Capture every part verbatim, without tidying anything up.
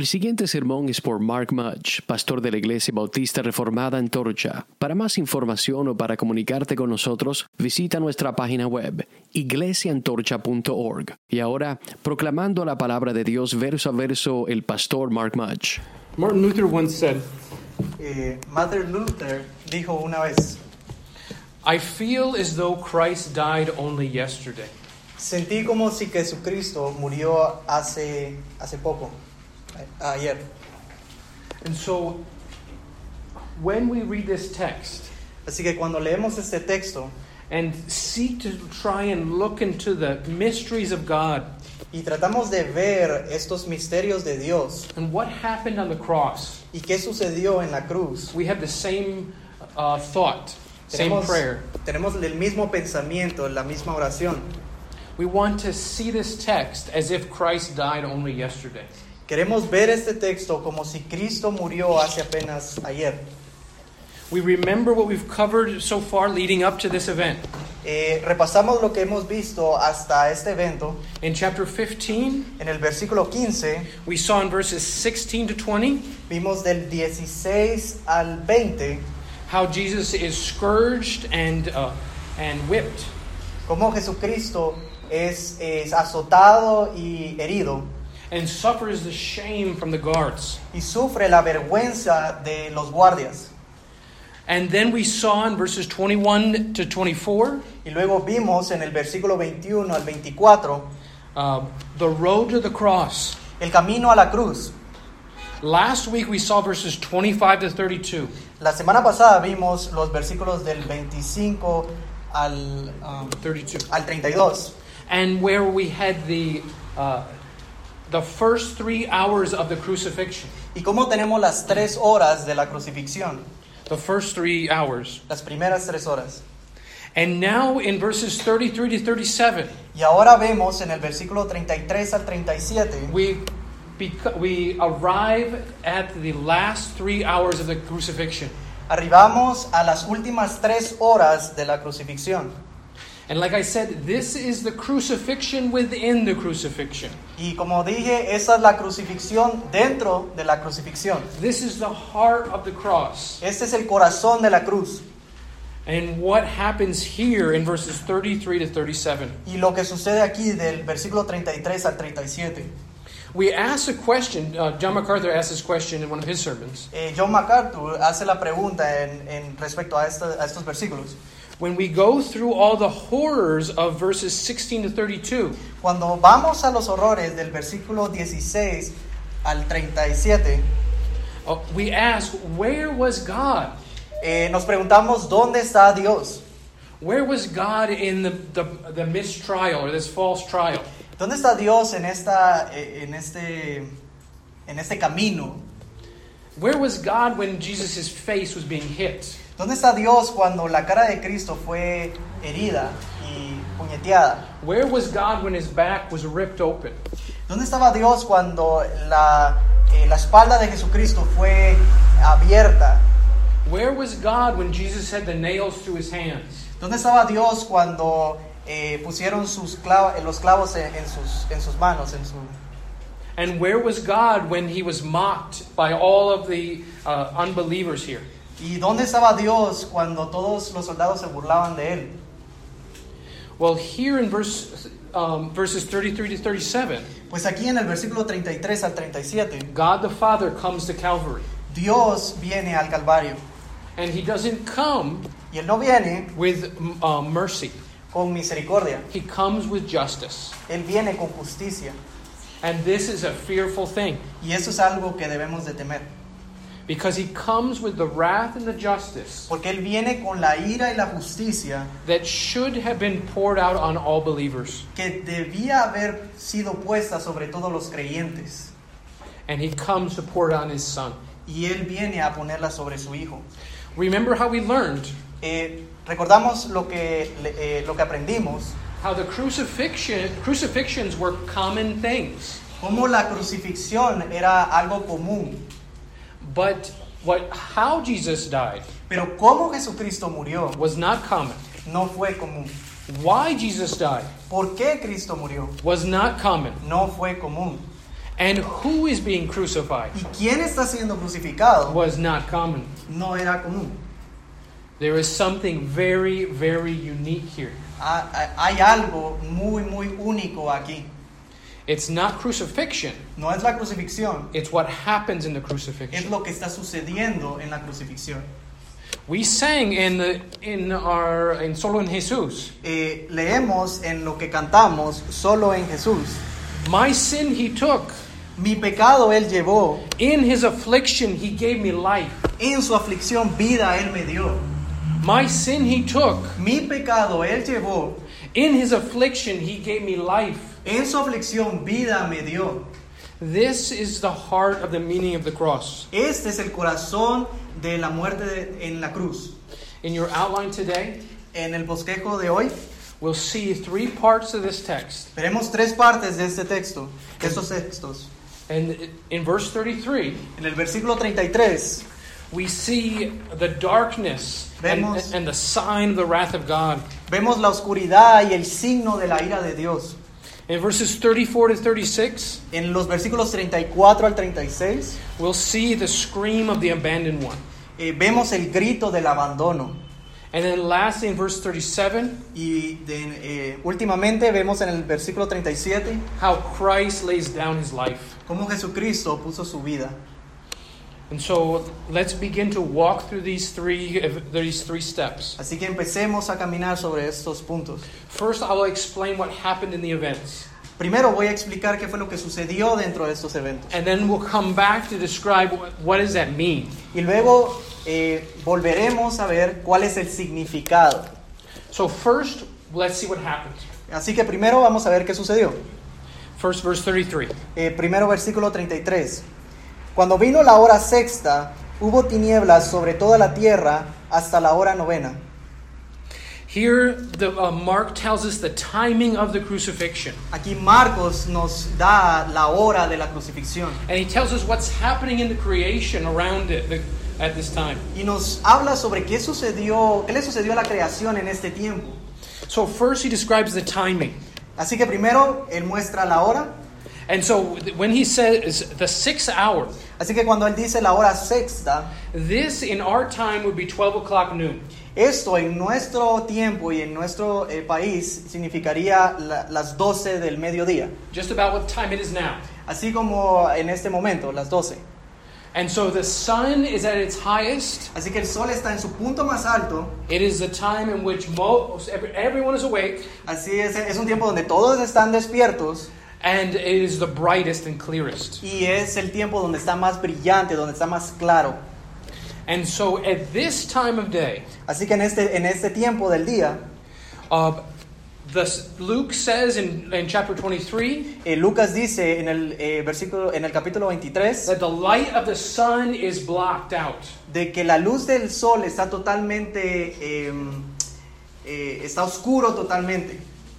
El siguiente sermón es por Mark Mudge, pastor de la Iglesia Bautista Reformada Antorcha. Para más información o para comunicarte con nosotros, visita nuestra página web, iglesia antorcha punto org. Y ahora, proclamando la palabra de Dios verso a verso, el pastor Mark Mudge. Martin Luther once said, Eh, Martin Luther dijo una vez, I feel as though Christ died only yesterday. sentí como si Jesucristo murió hace, hace poco, a- ayer. And so, when we read this text Así que cuando leemos este texto and seek to try and look into the mysteries of God y tratamos de ver estos misterios de Dios and what happened on the cross, y qué sucedió en la cruz, we have the same uh, thought, same tenemos, prayer. tenemos el mismo pensamiento, la misma oración. We want to see this text as if Christ died only yesterday. Queremos ver este texto como si Cristo murió hace apenas ayer. We remember what we've covered so far leading up to this event. Eh, repasamos lo que hemos visto hasta este evento. In chapter fifteen, En el versículo quince we saw in verses sixteen to twenty vimos del dieciséis al veinte how Jesus is scourged and uh, and whipped. cómo Jesucristo es, es azotado y herido And suffers the shame from the guards. y sufre la vergüenza de los guardias. And then we saw in verses twenty-one to twenty-four Y luego vimos en el versículo veintiuno al veinticuatro uh, the road to the cross. el camino a la cruz. Last week we saw verses twenty-five to thirty-two. La semana pasada vimos los versículos del veinticinco al, um, thirty-two. al treinta y dos. And where we had the uh, the first three hours of the crucifixion. Y cómo tenemos las tres horas de la crucifixión. The first three hours. Las primeras tres horas. And now in verses thirty-three to thirty-seven, Y ahora vemos en el versículo treinta y tres al treinta y siete we bec- we arrive at the last three hours of the crucifixion. arribamos a las últimas tres horas de la crucifixión. And like I said, this is the crucifixion within the crucifixion. Y como dije, esa es la crucifixión dentro de la crucifixión. This is the heart of the cross. Este es el corazón de la cruz. And what happens here in verses thirty-three to thirty-seven? Y lo que sucede aquí del versículo treinta y tres al treinta y siete. We ask a question. Uh, John MacArthur asked this question in one of his sermons. Eh, John MacArthur hace la pregunta en, en respecto a, esta, a estos versículos. When we go through all the horrors of verses sixteen to thirty-two, Cuando vamos a los horrores del versículo dieciséis al treinta y siete, uh, we ask, where was God? eh, nos preguntamos, ¿dónde está Dios? Where was God in the, the, the mistrial or this false trial? ¿Dónde está Dios en, esta, eh, en, este, en este camino? Where was God when Jesus' face was being hit? ¿Dónde está Dios cuando la cara de Cristo fue herida y puñeteada? Where was God when his back was ripped open? ¿Dónde estaba Dios cuando la, eh, la espalda de Jesucristo fue abierta? Where was God when Jesus had the nails through his hands? ¿Dónde estaba Dios cuando eh, pusieron sus clav- los clavos en, en, sus, en sus manos? En su... And where was God when he was mocked by all of the uh, unbelievers here? ¿Y dónde estaba Dios cuando todos los soldados se burlaban de él? Well, here in verse, um, verses thirty-three to thirty-seven, Pues aquí en el versículo treinta y tres al treinta y siete, God the Father comes to Calvary. Dios viene al Calvario. And he doesn't come Y él no viene with uh, mercy. con misericordia. He comes with justice. Él viene con justicia. And this is a fearful thing. Y eso es algo que debemos de temer. Because he comes with the wrath and the justice Porque Él viene con la ira y la justicia that should have been poured out on all believers. que debía haber sido puesta sobre todos los creyentes. And he comes to pour it on his son. Y Él viene a ponerla sobre su Hijo. Remember how we learned Eh, recordamos lo que, eh, lo que aprendimos, how the crucifixion crucifixions were common things. cómo la crucifixión era algo común. But what how Jesus died Pero cómo Jesucristo murió was not common. no fue común. Why Jesus died ¿Por qué Cristo murió? was not common. No fue común. And who is being crucified ¿Y quién está siendo crucificado? was not common. No era común. There is something very, very unique here. Ha- ha- Hay algo muy, muy único aquí. It's not crucifixion. No es la crucifixión, It's what happens in the es crucifixion. lo que está sucediendo en la crucifixión. We sang in the in our in Solo en Jesús. Eh, leemos en lo que cantamos, solo en Jesús. My sin he took. Mi pecado Él llevó, In his affliction he gave me life. en su aflicción vida Él me dio. My sin he took. Mi pecado Él llevó, In his affliction he gave me life. en su aflicción vida me dio. This is the heart of the meaning of the cross. Este es el corazón de la muerte de- en la cruz. In your outline today, En el bosquejo de hoy we'll see three parts of this text. veremos tres partes de este texto, de estos textos. And in verse thirty-three, En el versículo treinta y tres we see the darkness and, Vemos- and the sign of the wrath of God. vemos la oscuridad y el signo de la ira de Dios. In verses thirty-four to thirty-six, En los versículos treinta y cuatro al treinta y seis we'll see the scream of the abandoned one. eh, vemos el grito del abandono. And then lastly, in verse thirty-seven, Y de- eh, últimamente vemos en el versículo treinta y siete how Christ lays down his life. cómo Jesucristo puso su vida. And so let's begin to walk through these three these three steps. Así que empecemos a caminar sobre estos puntos. First, I will explain what happened in the events. Primero voy a explicar qué fue lo que sucedió dentro de estos eventos. And then we'll come back to describe what, what does that mean. Y luego eh, volveremos a ver cuál es el significado. So first, let's see what happened. Así que primero vamos a ver qué sucedió. First, verse thirty-tee. Eh, primero versículo treinta y tres. Cuando vino la hora sexta, hubo tinieblas sobre toda la tierra hasta la hora novena. Here, the uh, Mark tells us the timing of the crucifixion, Aquí Marcos nos da la hora de la crucifixión and he tells us what's happening in the creation around it the, at this time. y nos habla sobre qué sucedió, qué le sucedió a la creación en este tiempo. So first, he describes the timing, Así que primero él muestra la hora. and so when he says the sixth hour, Así que cuando él dice la hora sexta, this in our time would be twelve o'clock noon. esto en nuestro tiempo y en nuestro eh, país significaría la- las doce del mediodía. Just about what time it is now. Así como en este momento, las doce. And so the sun is at its highest. Así que el sol está en su punto más alto. It is the time in which most every, everyone is awake, Así es, es un tiempo donde todos están despiertos and it is the brightest and clearest. y es el tiempo donde está más brillante, donde está más claro. And so at this time of day, Así que en este, en este tiempo del día, uh, the, Luke says in, in chapter twenty-three eh, Lucas dice en el eh, versículo, en el capítulo veintitrés, that the light of the sun is blocked out. de que la luz del sol está totalmente, eh, eh, está oscuro totalmente.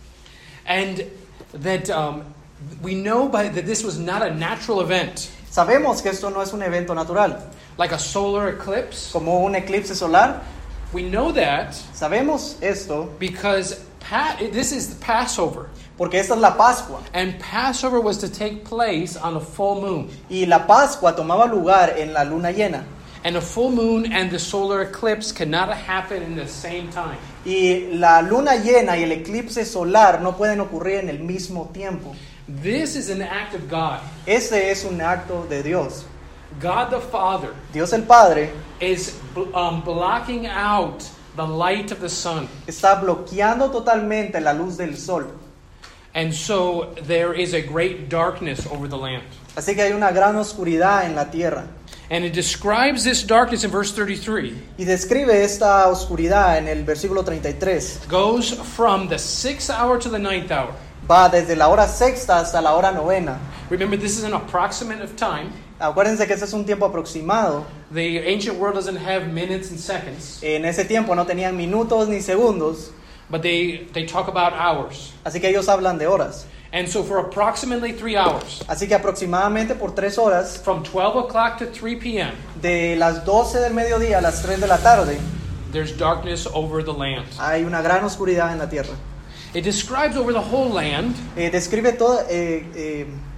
And that um, we know by that this was not a natural event, Sabemos que esto no es un evento natural, like a solar eclipse. como un eclipse solar. We know that Sabemos esto because pa- this is the Passover. porque esta es la Pascua. And Passover was to take place on a full moon. Y la Pascua tomaba lugar en la luna llena. And a full moon and the solar eclipse cannot happen in the same time. Y la luna llena y el eclipse solar no pueden ocurrir en el mismo tiempo. This is an act of God. Ese es un acto de Dios. God the Father Dios el Padre is um, blocking out the light of the sun. está bloqueando totalmente la luz del sol. And so there is a great darkness over the land. Así que hay una gran oscuridad en la tierra. And it describes this darkness in verse thirty-three. Y describe esta oscuridad en el versículo treinta y tres. Goes from the sixth hour to the ninth hour. Va desde la hora sexta hasta la hora novena. Remember, this is an approximate of time. Acuérdense que ese es un tiempo aproximado. The ancient world doesn't have minutes and seconds, En ese tiempo no tenían minutos ni segundos. but they, they talk about hours. Así que ellos hablan de horas. And so for approximately three hours, Así que aproximadamente por tres horas, from twelve o'clock to three p.m., de las doce del mediodía a las tres de la tarde, there's darkness over the land. hay una gran oscuridad en la tierra. It describes over the whole land Eh, describe todo, eh, eh,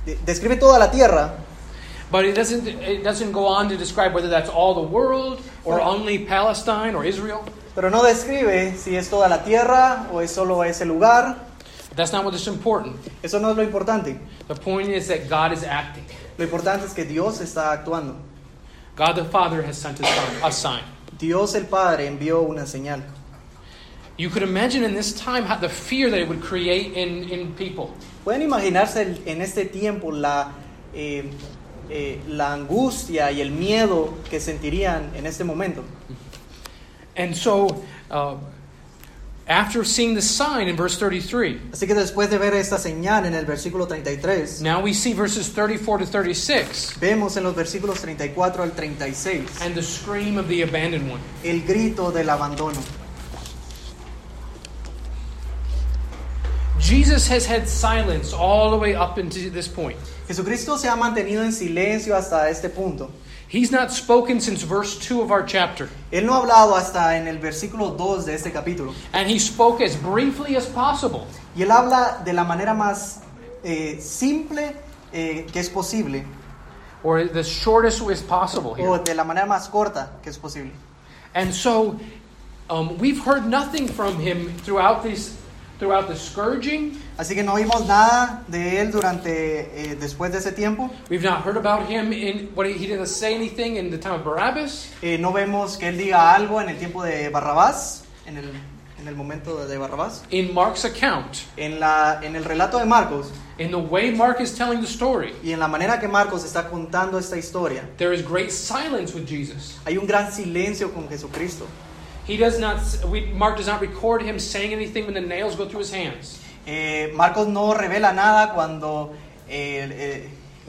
de- describe toda la tierra, but it doesn't, it doesn't go on to describe whether that's all the world or only Palestine or Israel. pero no describe si es toda la tierra o es solo ese lugar. But that's not what is important. Eso no es lo importante. The point is that God is acting. Lo importante es que Dios está actuando. God the Father has sent a sign. A sign. Dios el Padre envió una señal. You could imagine in this time how the fear that it would create in, in people. Pueden imaginarse el- en este tiempo la, eh, eh, la angustia y el miedo que sentirían en este momento. And so, uh, after seeing the sign in verse thirty-three, Así que después de ver esta señal en el versículo treinta y tres, now we see verses thirty-four to thirty-six vemos en los versículos treinta y cuatro al treinta y seis and the scream of the abandoned one. el grito del abandono. Jesus has had silence all the way up into this point. Jesucristo se ha mantenido en silencio hasta este punto. He's not spoken since verse two of our chapter. Él no ha hablado hasta en el versículo dos de este capítulo. And he spoke as briefly as possible. Y él habla de la manera más eh, simple eh, que es posible, Or the shortest way as possible here. o de la manera más corta que es posible. And so um, we've heard nothing from him throughout this, throughout the scourging. Así que no vimos nada de él durante eh, después de ese tiempo. We've not heard about him in what he, he didn't say anything in the time of Barabbas. Eh, no vemos que él diga algo en el tiempo de Barrabás, en el, en el momento de, de Barrabás. In Mark's account, En, la, en el relato de Marcos in the way Mark is telling the story, y en la manera que Marcos está contando esta historia, there is great silence with Jesus. hay un gran silencio con Jesucristo. He does not. We, Mark does not record him saying anything when the nails go through his hands. Eh, Marcos no revela nada cuando, eh, eh,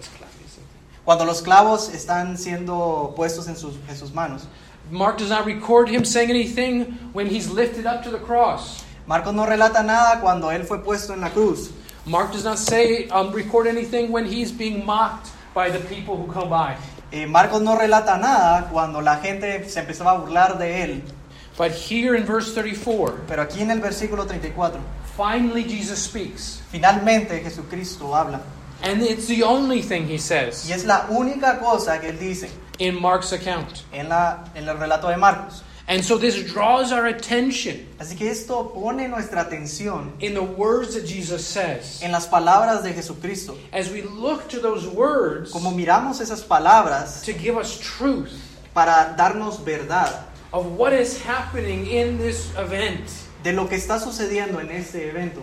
cuando los clavos están siendo puestos en sus, en sus manos. Mark does not record him saying anything when he's lifted up to the cross. Marcos no relata nada cuando él fue puesto en la cruz. Mark does not say um, record anything when he's being mocked by the people who come by. Eh, Marcos no relata nada cuando la gente se empezaba a burlar de él. But here in verse thirty-four, Pero aquí en el versículo treinta y cuatro, finally Jesus speaks. finalmente Jesucristo habla. And it's the only thing he says Y es la única cosa que él dice in Mark's account. en, la, en el relato de Marcos. And so this draws our attention Así que esto pone nuestra atención in the words that Jesus says. en las palabras de Jesucristo. As we look to those words Como miramos esas palabras to give us truth para darnos verdad of what is happening in this event. de lo que está sucediendo en este evento.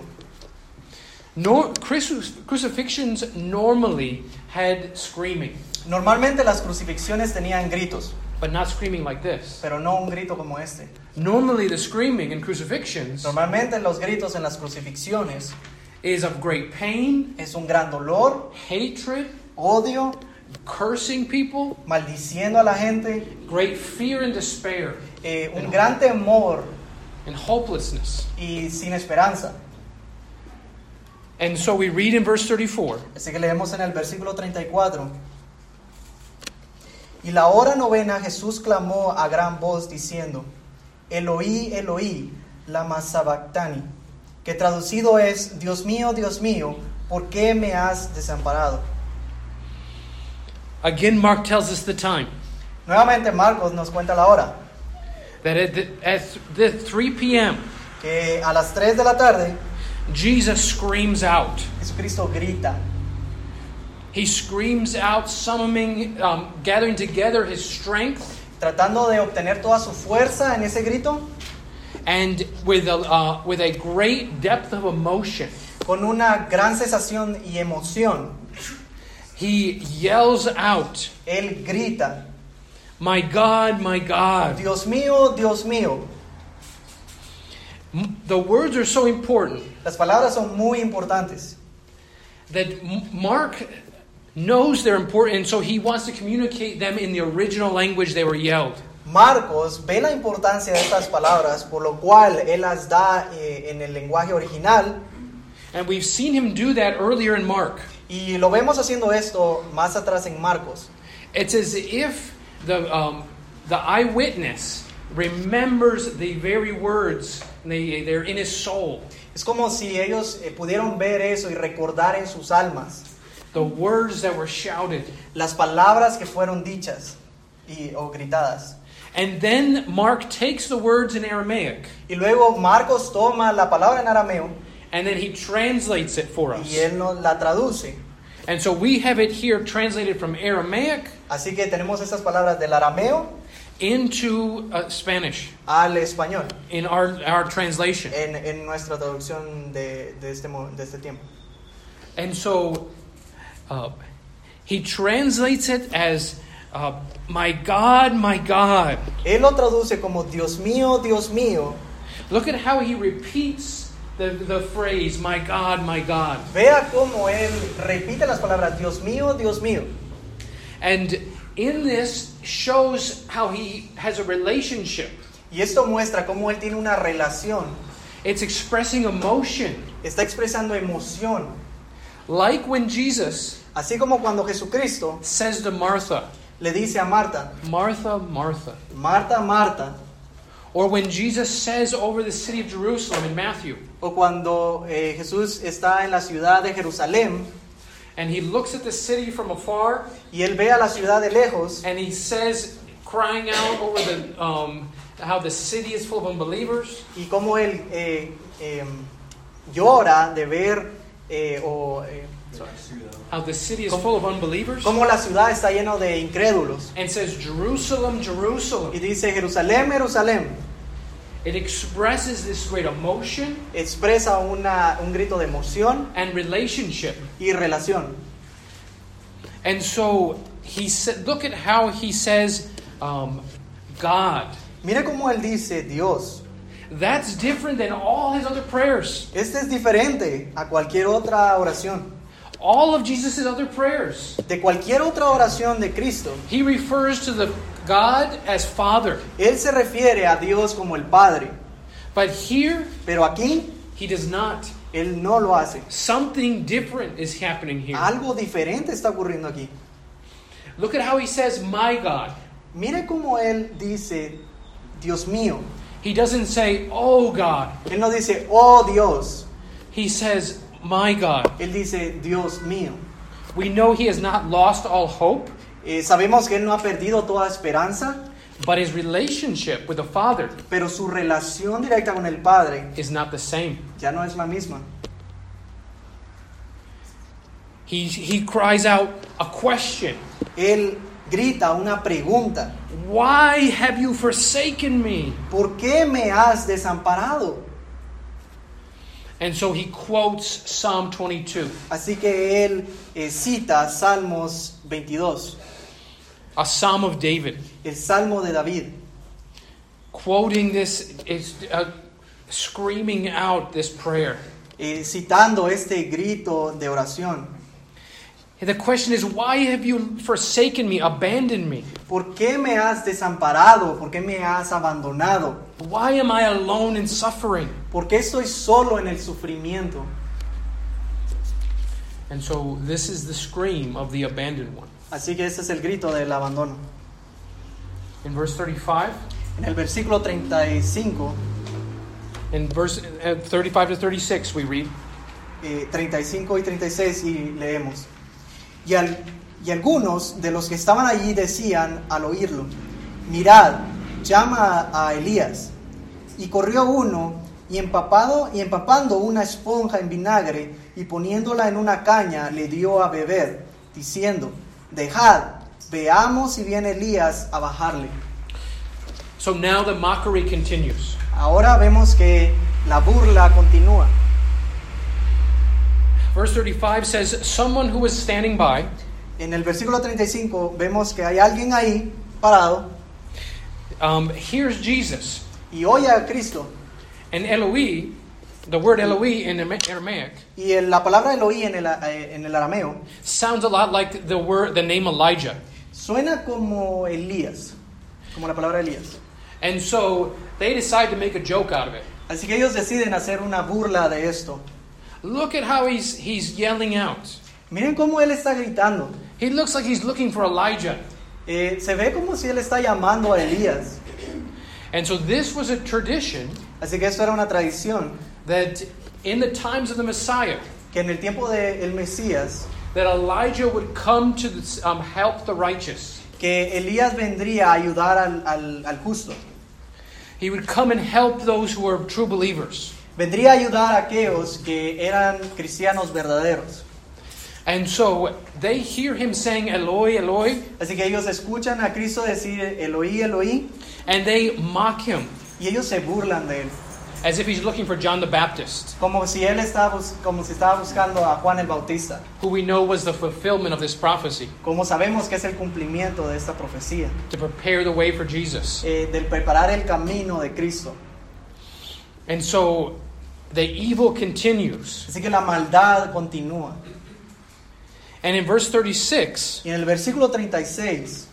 No, crucif- crucifixions normally had screaming, Normalmente las crucifixiones tenían gritos, but not screaming like this. pero no un grito como este. Normally the screaming in crucifixions Normalmente los gritos en las crucifixiones is of great pain, es un gran dolor, hatred, odio, cursing people, maldiciendo a la gente, great fear and despair, eh, un gran temor and hopelessness. y sin esperanza. And so we read in verse thirty-four, Así que leemos en el versículo treinta y cuatro. Y la hora novena Jesús clamó a gran voz diciendo, Eloí, Eloí, lama sabactani, que traducido es, Dios mío, Dios mío, ¿por qué me has desamparado? again Mark tells us the time. Nuevamente Marcos nos cuenta la hora, That at, the, at the three p.m., que a las tres de la tarde Jesus screams out. Jesucristo grita. He screams out, summoning, um, gathering together his strength, Tratando de obtener toda su fuerza en ese grito, and with a, uh, with a great depth of emotion, con una gran sensación y emoción, he yells out, Él grita, "My God, my God." Dios mío, Dios mío. M- The words are so important Las palabras son muy importantes. that M- Mark knows they're important, and so he wants to communicate them in the original language they were yelled. Marcos ve la importancia de estas palabras, por lo cual él las da eh, en el lenguaje original, And we've seen him do that earlier in Mark. y lo vemos haciendo esto más atrás en Marcos. It's as if the um, the eyewitness remembers the very words, they, they're in his soul. Es como si ellos eh, pudieron ver eso y recordar en sus almas. the words that were shouted. las palabras que fueron dichas y, o gritadas. And then Mark takes the words in Aramaic, Y luego Marcos toma la palabra en arameo and then he translates it for us. y él nos la traduce. And so we have it here translated from Aramaic Así que tenemos estas palabras del arameo into uh, Spanish al español in our, our translation. en, en nuestra traducción de, de, este, mo- de este tiempo. And so uh, he translates it as, uh, my God, my God. Él lo traduce como Dios mío, Dios mío. Look at how he repeats the, the phrase, my God, my God. Vea cómo él repite las palabras Dios mío, Dios mío. And in this shows how he has a relationship. Y esto muestra cómo él tiene una relación. It's expressing emotion. Está expresando emoción. Like when Jesus Así como cuando Jesucristo says to Martha, le dice a Marta, Martha, Martha. Marta, Marta. Or when Jesus says over the city of Jerusalem in Matthew, O cuando eh, Jesús está en la ciudad de Jerusalén and he looks at the city from afar, y él ve a la ciudad de lejos and he says, crying out over the um, how the city is full of unbelievers. y cómo él eh, eh, llora de ver eh, o eh, How the city is full of unbelievers. cómo la ciudad está llena de incrédulos. And says, Jerusalem, Jerusalem. Y dice, Jerusalén, Jerusalén. It expresses this great emotion Expresa una, un grito de emoción and relationship. y relación. And so he said, look at how he says, um, God. Mire cómo él dice Dios. That's different than all his other prayers. Este es diferente a cualquier otra oración. All of Jesus' other prayers. De cualquier otra oración de Cristo. He refers to the God as Father. Él se refiere a Dios como el Padre. But here, Pero aquí, he does not. él no lo hace. Something different is happening here. Algo diferente está ocurriendo aquí. Look at how he says, my God. Mire cómo él dice, Dios mío. He doesn't say, oh God. Él no dice, oh Dios. He says, my God. Él dice, Dios mío. We know he has not lost all hope, Eh, sabemos que él no ha perdido toda esperanza, but his relationship with the Father pero su relación directa con el Padre is not the same. ya no es la misma. He, he cries out a question. Él grita una pregunta. Why have you forsaken me? ¿Por qué me has desamparado? And so he quotes Psalm twenty-two, Así que él eh, cita Salmos veintidós, a psalm of David, el Salmo de David, quoting this, is uh, screaming out this prayer. eh, citando este grito de oración. The question is, why have you forsaken me, abandoned me? ¿Por qué me has desamparado? ¿Por qué me has abandonado? Why am I alone in suffering? ¿Por qué estoy solo en el sufrimiento? And so this is the scream of the abandoned one. Así que este es el grito del abandono. In verse thirty-five, En el versículo treinta y cinco, in verse uh, thirty-five to thirty-six, we read, eh, treinta y cinco y treinta y seis, y leemos. Y, al, y algunos de los que estaban allí decían al oírlo, mirad, llama a, a Elías. Y corrió uno y empapado y empapando una esponja en vinagre y poniéndola en una caña le dio a beber, diciendo, dejad, veamos si viene Elías a bajarle. so now the mockery continues. Ahora vemos que la burla continúa. Verse thirty-five says, someone who was standing by En el versículo treinta y cinco vemos que hay alguien ahí parado um, hears Jesus. y oye a Cristo. And Eloi, the word Eloi in Aramaic, Y el- la palabra Eloí en el, eh, en el arameo sounds a lot like the word, the name Elijah. suena como Elías, como la palabra Elías. And so they decide to make a joke out of it. Así que ellos deciden hacer una burla de esto. Look at how he's he's yelling out. Miren cómo él está gritando. He looks like he's looking for Elijah. Eh, se ve como si él está llamando a Elías. And so this was a tradition Así que esto era una tradición that in the times of the Messiah, que en el tiempo del Mesías that Elijah would come to the, um, help the righteous. Que Elías vendría a ayudar al, al, al justo. He would come and help those who are true believers. Vendría a ayudar a aquellos que eran cristianos verdaderos. And so they hear him saying, Eloi, Eloi, Así que ellos escuchan a Cristo decir Eloí, Eloí, and they mock him y ellos se burlan de él, as if he's looking for John the Baptist, como si él estaba bus- como si estaba buscando a Juan el Bautista. who we know was the fulfillment of this prophecy, Como sabemos que es el cumplimiento de esta profecía, to prepare the way for Jesus. eh, del preparar el camino de Cristo. And so the evil continues. Así que la maldad continúa. And in verse thirty-six, Y en el versículo treinta y seis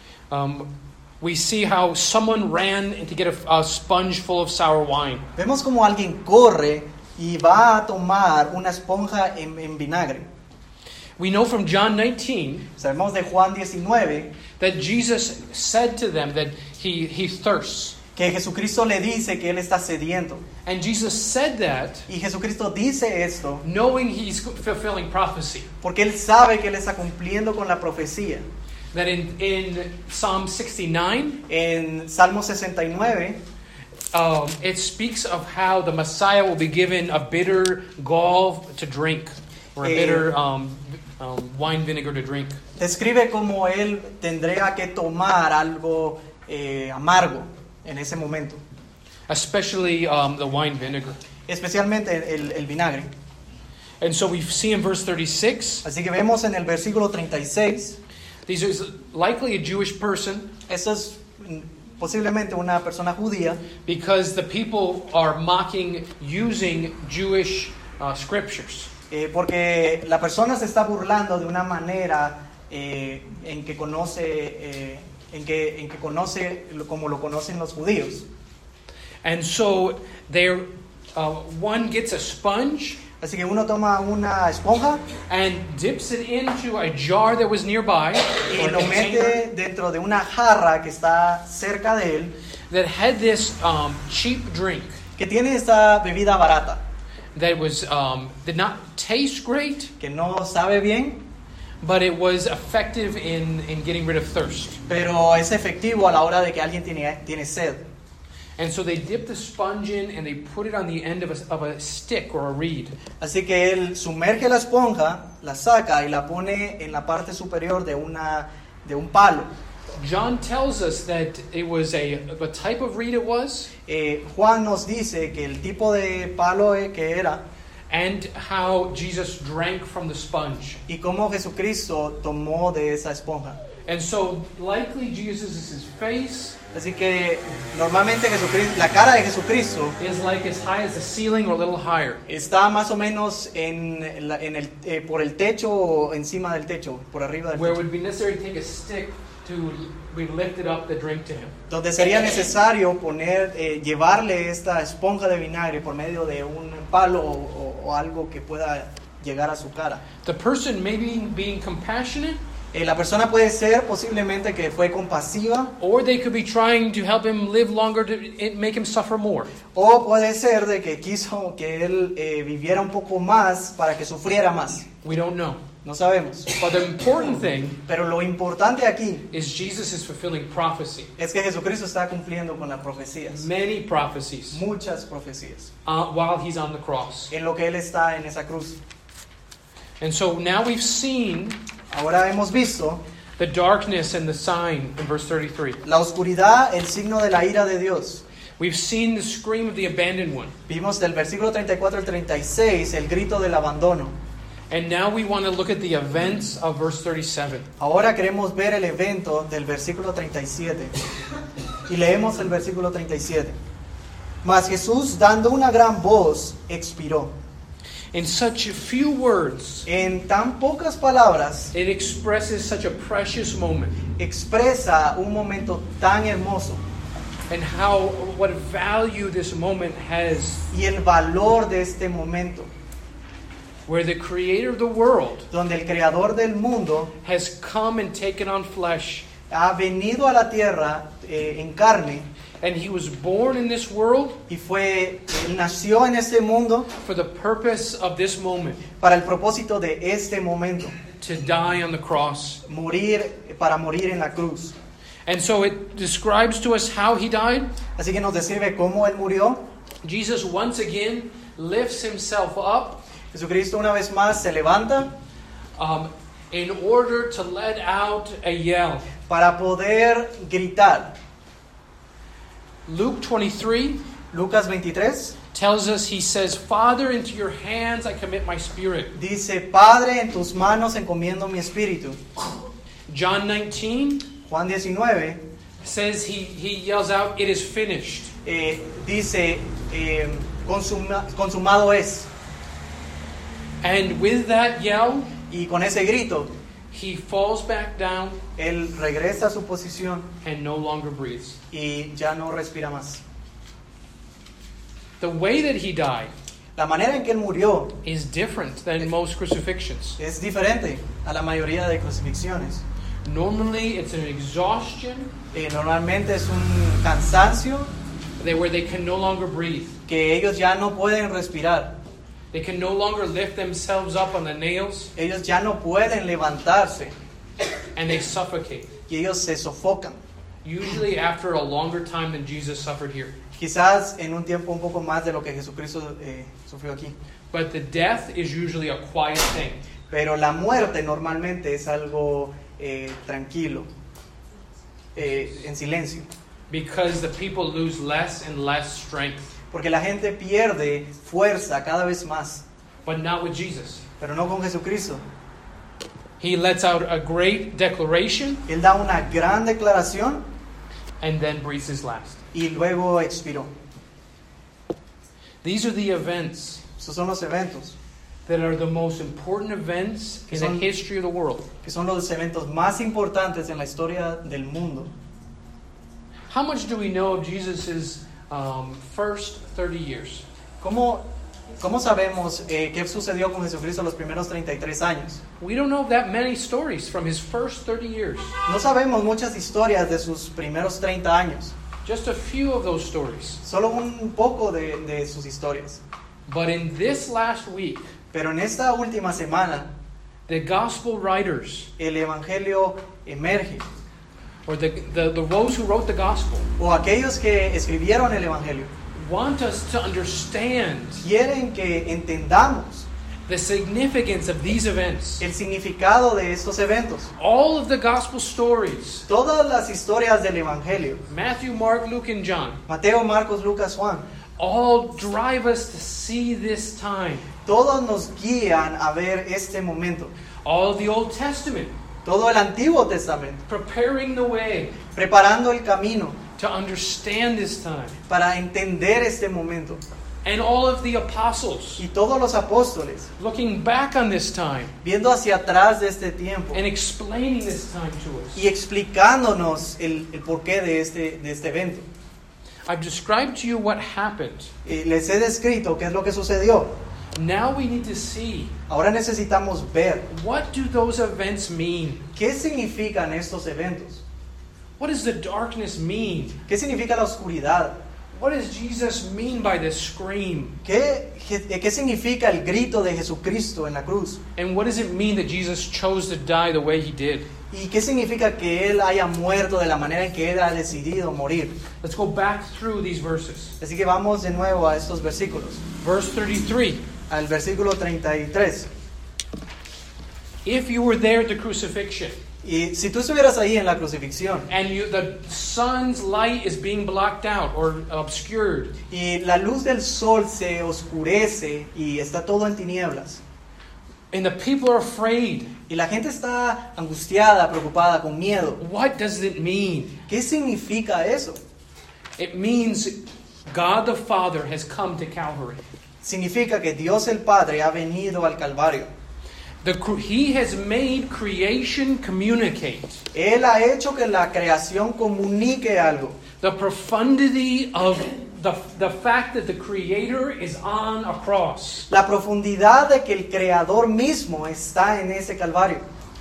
um, we see how someone ran to get a, a sponge full of sour wine. vemos como alguien corre y va a tomar una esponja en, en vinagre. We know from John nineteen Sabemos de Juan diecinueve that Jesus said to them that he, he thirsts. que Jesucristo le dice que él está sediento. And Jesus said that Y Jesucristo dice esto knowing he's fulfilling prophecy. porque él sabe que él está cumpliendo con la profecía. That in, in Psalm sixty-nine, En Salmo sesenta y nueve um, it speaks of how the Messiah will be given a bitter gall to drink, or a Eh, bitter um, um, wine vinegar to drink. describe cómo él tendría que tomar algo eh, amargo en ese momento, Especially um, the wine vinegar. especialmente el, el vinagre. And so we see in verse thirty-six, Así que vemos en el versículo treinta y seis, this is likely a Jewish person esto es mm, posiblemente una persona judía, because the people are mocking using Jewish uh, scriptures. eh, porque la persona se está burlando de una manera eh, en que conoce, eh, en que, en que conoce lo- como lo conocen los judíos. And so there, uh, one gets a sponge Así que uno toma una esponja and dips it into a jar that was nearby, y or a lo container mete dentro de una jarra que está cerca de él, that had this um, cheap drink que tiene esta bebida barata, that was um, did not taste great, que no sabe bien, but it was effective in, in getting rid of thirst. pero es efectivo a la hora de que alguien tiene, tiene sed. And so they dip the sponge in and they put it on the end of a, of a stick or a reed. Así que él sumerge la esponja, la saca y la pone en la parte superior de, una, de un palo. John tells us that it was a the type of reed it was, Eh, Juan nos dice que el tipo de palo eh, que era and how Jesus drank from the sponge. y cómo Jesucristo tomó de esa esponja. And so likely Jesus' face Así que normalmente Jesucristo, la cara de Jesucristo is like as high as the ceiling or a little higher. está más o menos en, la- en el, eh, por el techo o encima del techo, por arriba del Where it techo, would be necessary to take a stick to be lifted up the drink to him. donde sería necesario poner, eh, llevarle esta esponja de vinagre por medio de un palo o, o- o algo que pueda llegar a su cara. The person maybe being compassionate, Eh, la persona puede ser posiblemente que fue compasiva or they could be trying to help him live longer to it- make him suffer more. o puede ser de que quiso que él eh, viviera un poco más para que sufriera más. We don't know. No sabemos. But the important thing Pero lo importante aquí is Jesus is fulfilling prophecy. es que Jesucristo está cumpliendo con las profecías, Many prophecies muchas profecías, uh, while he's on the cross. en lo que él está en esa cruz. And so now we've seen Ahora hemos visto the darkness and the sign in verse thirty-three. la oscuridad, el signo de la ira de Dios. We've seen the scream of the abandoned one. Vimos del versículo treinta y cuatro al treinta y seis el grito del abandono. And now we want to look at the events of verse thirty-seven. Ahora queremos ver el evento del versículo treinta y siete. Y leemos el versículo treinta y siete. Mas Jesús, dando una gran voz, expiró. In such few words, En tan pocas palabras, it expresses such a precious moment, expresa un momento tan hermoso and how what value this moment has, y el valor de este momento, where the creator of the world donde el creador del mundo has come and taken on flesh, ha venido a la tierra eh, en carne and he was born in this world y fue, él nació en este mundo for the purpose of this moment, para el propósito de este momento, to die on the cross. morir para morir en la cruz. And so it describes to us how he died. Así que nos describe cómo él murió. Jesus once again lifts himself up Jesucristo una vez más se levanta um, in order to let out a yell. para poder gritar. Luke twenty-three Lucas veintitrés tells us, he says, Father, into your hands I commit my spirit. dice, Padre, en tus manos encomiendo mi espíritu. John nineteen Juan diecinueve says, he, he yells out, it is finished. eh, dice, eh, consuma- consumado es. And with that yell, Y con ese grito, he falls back down él regresa a su posición and no longer breathes. y ya no respira más. The way that he died La manera en que él murió is different than most crucifixions. es diferente a la mayoría de crucifixiones. Normally, it's an exhaustion Eh, normalmente es un cansancio they, where they can no longer breathe. que ellos ya no pueden respirar. They can no longer lift themselves up on the nails, Ellos ya no pueden levantarse and they suffocate. y ellos se sofocan. Usually after a longer time than Jesus suffered here. Quizás en un tiempo un poco más de lo que Jesucristo eh, sufrió aquí. But the death is usually a quiet thing. Pero la muerte normalmente es algo eh, tranquilo, eh, en silencio. Because the people lose less and less strength. Porque la gente pierde fuerza cada vez más, But not with Jesus. pero no con Jesucristo. He lets out a great declaration Él da una gran declaración and then breathes his last. y luego expiró. These are the events Esos son los eventos, that are the most important events in the Son- history of the world. que son los eventos más importantes en la historia del mundo. How much do we know of Jesus' um, first thirty years? ¿Cómo, cómo sabemos eh, qué sucedió con Jesucristo los primeros treinta y tres años? We don't know that many stories from his first thirty years. No sabemos muchas historias de sus primeros treinta años, Just a few of those stories. solo un poco de, de sus historias. But in this last week, Pero en esta última semana, the gospel writers, el Evangelio emerge, or the, the, the those who wrote the gospel, o aquellos que escribieron el Evangelio, want us to understand quieren que entendamos the significance of these events. el significado de estos eventos. All of the gospel stories, Todas las historias del Evangelio, Matthew, Mark, Luke, and John, Mateo, Marcos, Lucas, Juan, all drive us to see this time. todos nos guían a ver este momento. All of the Old Testament, Todo el Antiguo Testamento, preparing the way preparando el camino to understand this time. para entender este momento. And all of the apostles, Y todos los apóstoles, looking back on this time viendo hacia atrás de este tiempo and explaining this time to us. y explicándonos el, el porqué de este, de este evento. I've described to you what happened. Eh, les he descrito qué es lo que sucedió. Now we need to see, Ahora necesitamos ver what do those events mean? qué significan estos eventos. What does the darkness mean? ¿Qué significa la oscuridad? What does Jesus mean by the scream? ¿Qué, qué, qué significa el grito de Jesucristo en la cruz? And what does it mean that Jesus chose to die the way he did? ¿Y qué significa que Él haya muerto de la manera en que Él ha decidido morir? Let's go back through these verses. Así que vamos de nuevo a estos versículos. Verse thirty-three. Al versículo treinta y tres. If you were there at the crucifixion, Y si tú estuvieras ahí en la crucifixión and you, the sun's light is being blocked out or obscured, y la luz del sol se oscurece y está todo en tinieblas and the people are afraid, y la gente está angustiada, preocupada, con miedo, what does it mean? ¿qué significa eso? It means God the Father has come to Calvary. Significa que Dios el Padre ha venido al Calvario. The, he has made creation communicate Él ha hecho que la creación comunique algo. the profundity of the, the fact that the Creator is on a cross. La profundidad de que el Creador mismo está en ese Calvario.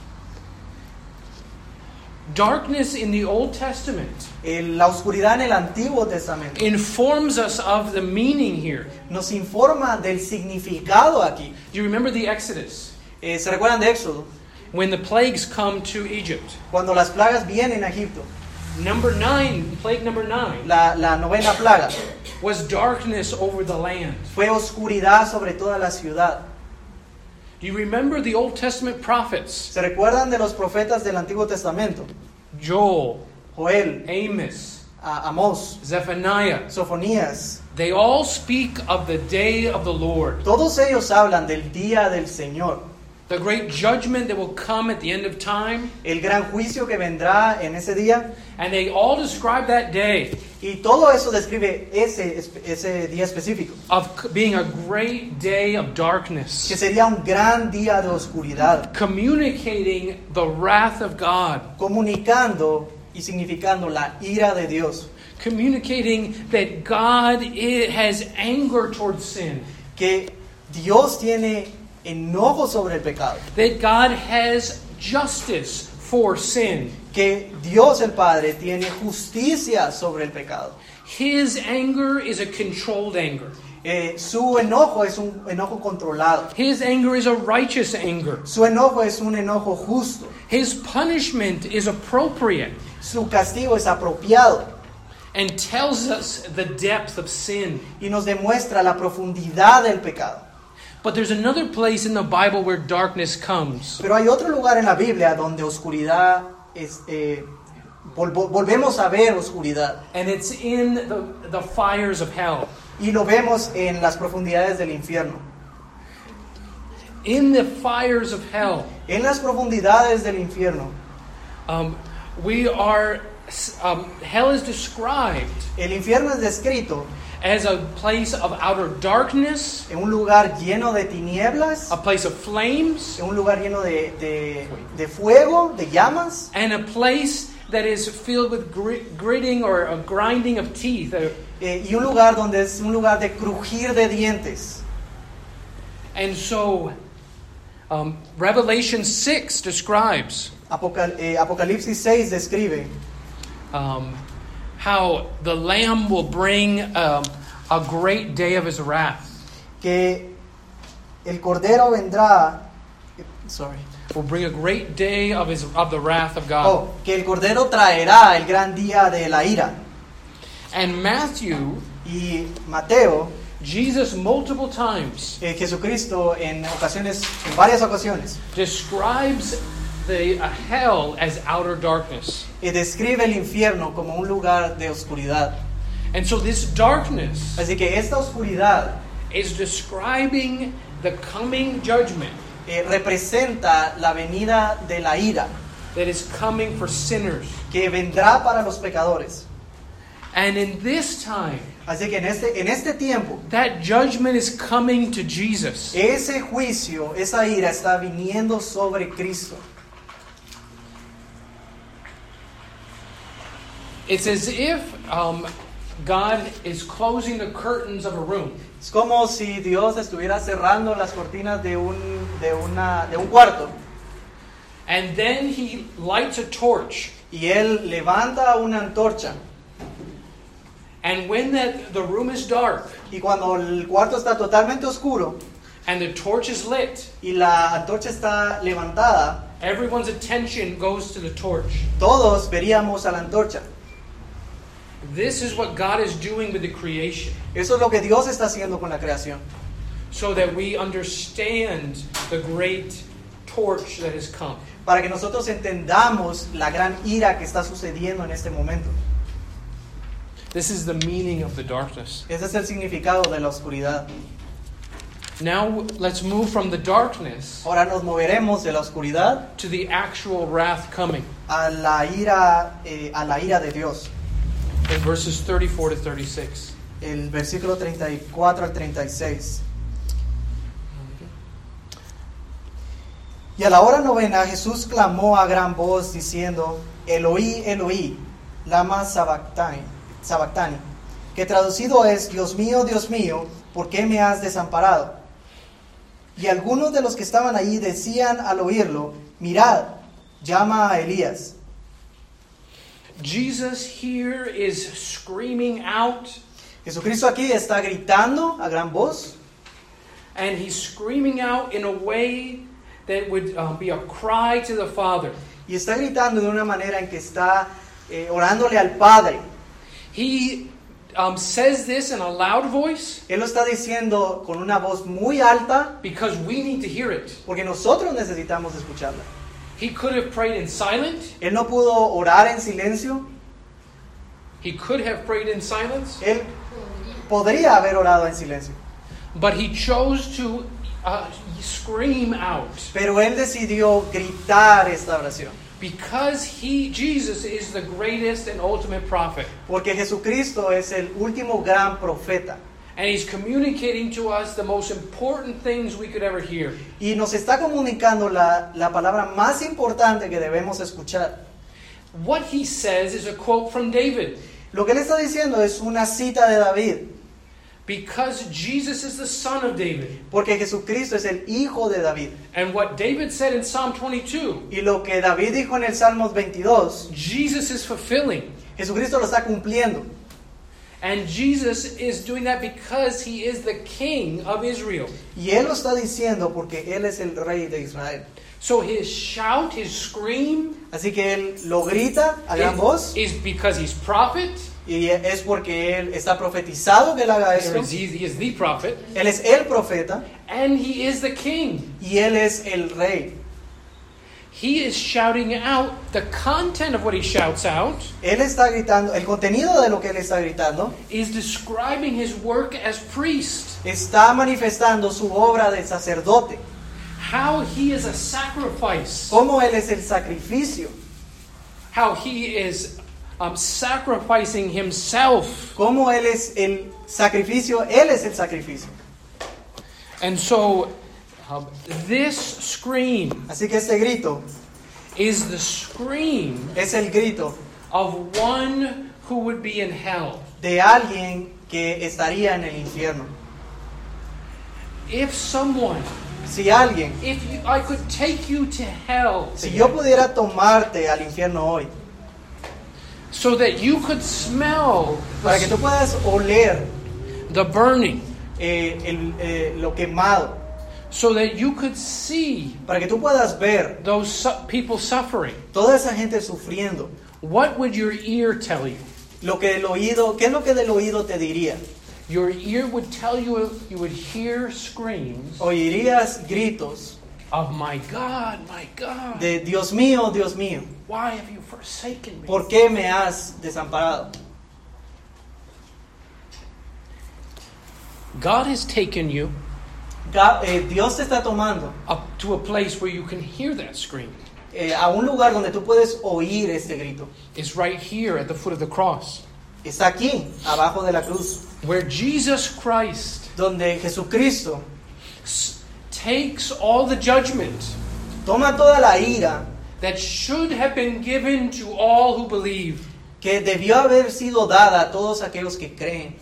Darkness in the Old Testament El- la oscuridad en el Antiguo Testamento informs us of the meaning here. nos informa del significado aquí. Do you remember the Exodus? Eh, ¿Se recuerdan de Éxodo? when the plagues come to Egypt. Cuando las plagas vienen a Egipto, Number nine, plague number nine, la, la novena plaga, was darkness over the land. fue oscuridad sobre toda la ciudad. Do you remember the Old Testament prophets? ¿Se recuerdan de los profetas del Antiguo Testamento? Joel, Joel, Amos, a- Amós, Zephaniah. Sofonías. They all speak of the day of the Lord, Todos ellos hablan del día del Señor, the great judgment that will come at the end of time. el gran juicio que vendrá en ese día. And they all describe that day Y todo eso describe ese, ese día específico, of c- being a great day of darkness, que sería un gran día de oscuridad, communicating the wrath of God, comunicando y significando la ira de Dios, communicating that God i- has anger towards sin, que Dios tiene enojo sobre el pecado, that God has justice for sin. que Dios el Padre tiene justicia sobre el pecado. His anger is a controlled anger. Eh, su enojo es un enojo controlado. His anger is a righteous anger. Su enojo es un enojo justo. His punishment is appropriate Su castigo es apropiado and tells us the depth of sin. y nos demuestra la profundidad del pecado. But there's another place in the Bible where darkness comes. Pero hay otro lugar en la Biblia donde oscuridad es, eh, volvo- volvemos a ver oscuridad. And it's in the, the fires of hell. Y lo vemos en las profundidades del infierno. In the fires of hell, En las profundidades del infierno, um, we are, um, hell is described el infierno es descrito as a place of outer darkness, en un lugar lleno de tinieblas, a place of flames, en un lugar lleno de, de, de fuego, de llamas, and a place that is filled with gri- gritting or a grinding of teeth. Uh, eh, y un lugar donde es un lugar de crujir de dientes. And so, um, Revelation six describes Apocal- eh, Apocalipsis seis describe um, how the Lamb will bring um, a great day of his wrath. que el Cordero vendrá, sorry, Will bring a great day of his of the wrath of God. oh, que el Cordero traerá el gran día de la ira. And Matthew, Y Mateo, Jesus multiple times eh, Jesucristo en ocasiones, en varias ocasiones, describes the uh, hell as outer darkness. eh, describe el infierno como un lugar de oscuridad. And so this darkness Así que esta oscuridad is describing the coming judgment eh, representa la venida de la ira that is coming for sinners. que vendrá para los pecadores. And in this time, Así que en este, en este tiempo, that judgment is coming to Jesus. ese juicio, esa ira está viniendo sobre Cristo. It's as if um, God is closing the curtains of a room. Es como si Dios estuviera cerrando las cortinas de un, de una, de un cuarto And then he lights a torch. y Él levanta una antorcha. And when that the room is dark Y cuando el cuarto está totalmente oscuro and the torch is lit, y la antorcha está levantada, everyone's attention goes to the torch. todos veríamos a la antorcha. This is what God is doing with the creation, Eso es lo que Dios está haciendo con la creación. so that we understand the great torch that has come. Para que nosotros entendamos la gran ira que está sucediendo en este momento. This is the meaning of the darkness. Ese es el significado de la oscuridad. Now let's move from the darkness Ahora nos moveremos de la oscuridad to the actual wrath coming a la ira, eh, a la ira de Dios. in verses thirty-four to thirty-six. El versículo treinta y cuatro al treinta y seis. Y a la hora novena Jesús clamó a gran voz diciendo: Eloí, Eloí, lama sabactani, sabactani, que traducido es: Dios mío, Dios mío, ¿por qué me has desamparado? Y algunos de los que estaban allí decían al oírlo: Mirad, llama a Elías. Jesus here is screaming out, Jesucristo aquí está gritando a gran voz, and he's screaming out in a way that would um, be a cry to the Father. Y está gritando de una manera en que está eh, orándole al Padre. He um, says this in a loud voice Él lo está diciendo con una voz muy alta because we need to hear it. porque nosotros necesitamos escucharla. He could have prayed in silent. Él no pudo orar en silencio. He could have prayed in silence. Él podría haber orado en silencio. But he chose to uh, scream out. Pero él decidió gritar esta oración. Because he, Jesus, is the greatest and ultimate prophet. Porque Jesucristo es el último gran profeta. And he's communicating to us the most important things we could ever hear. Y nos está comunicando la, la palabra más importante que debemos escuchar. What he says is a quote from David. Lo que él está diciendo es una cita de David. Because Jesus is the son of David. Porque Jesucristo es el hijo de David. And what David said in Psalm twenty-two, Y lo que David dijo en el Salmos veintidós, Jesus is fulfilling. Jesucristo lo está cumpliendo. And Jesus is doing that because he is the king of Israel. Y él lo está diciendo porque él es el rey de Israel. So his shout, his scream, Así que él lo grita a gran voz. is, is because he's prophet. Y es porque él está profetizado que él haga Or esto. is he, he is the prophet. Él es el profeta And he is the king. y él es el rey. He is shouting out the content of what he shouts out Él está gritando, el contenido de lo que él está gritando is describing his work as priest. está manifestando su obra de sacerdote. How he is a sacrifice. Cómo él es el sacrificio. How he is um, sacrificing himself. Cómo él es el sacrificio. Él es el sacrificio. And so um, this scream Así que este grito is the scream es el grito of one who would be in hell. de alguien que estaría en el infierno. If someone, Si alguien, if you, I could take you to hell si yo today, pudiera tomarte al infierno hoy, so that you could smell para que tú puedas oler the burning, eh, el, eh, lo quemado, so that you could see para que tú puedas ver those su- people suffering, toda esa gente sufriendo, what would your ear tell you? lo que el oído, ¿qué es lo que del oído te diría? Your ear would tell you, you would hear screams Oirías gritos of my God, my God, de Dios mío, Dios mío, why have you forsaken me? ¿por qué me has desamparado? God has taken you Ga- eh, Dios te está tomando up to a place where you can hear that scream. eh, a un lugar donde tú puedes oír este grito. It's right here at the foot of the cross, Está aquí, abajo de la cruz, where Jesus Christ donde Jesucristo s- takes all the judgment toma toda la ira that should have been given to all who believe. que debió haber sido dada a todos aquellos que creen.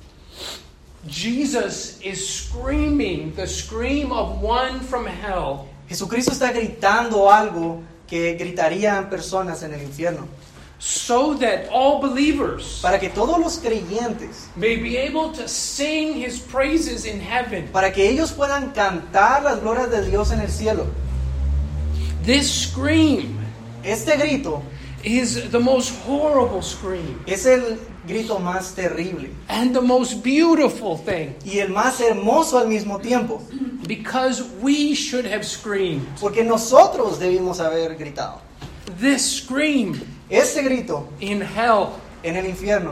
Jesus is screaming the scream of one from hell Jesucristo está gritando algo que gritarían personas en el infierno, so that all believers para que todos los creyentes, may be able to sing his praises in heaven. para que ellos puedan cantar las glorias de Dios en el cielo. This scream Este grito is the most horrible scream es el grito más terrible and the most beautiful thing, y el más hermoso al mismo tiempo, because we should have screamed. porque nosotros debimos haber gritado. This scream Este grito in hell. en el infierno.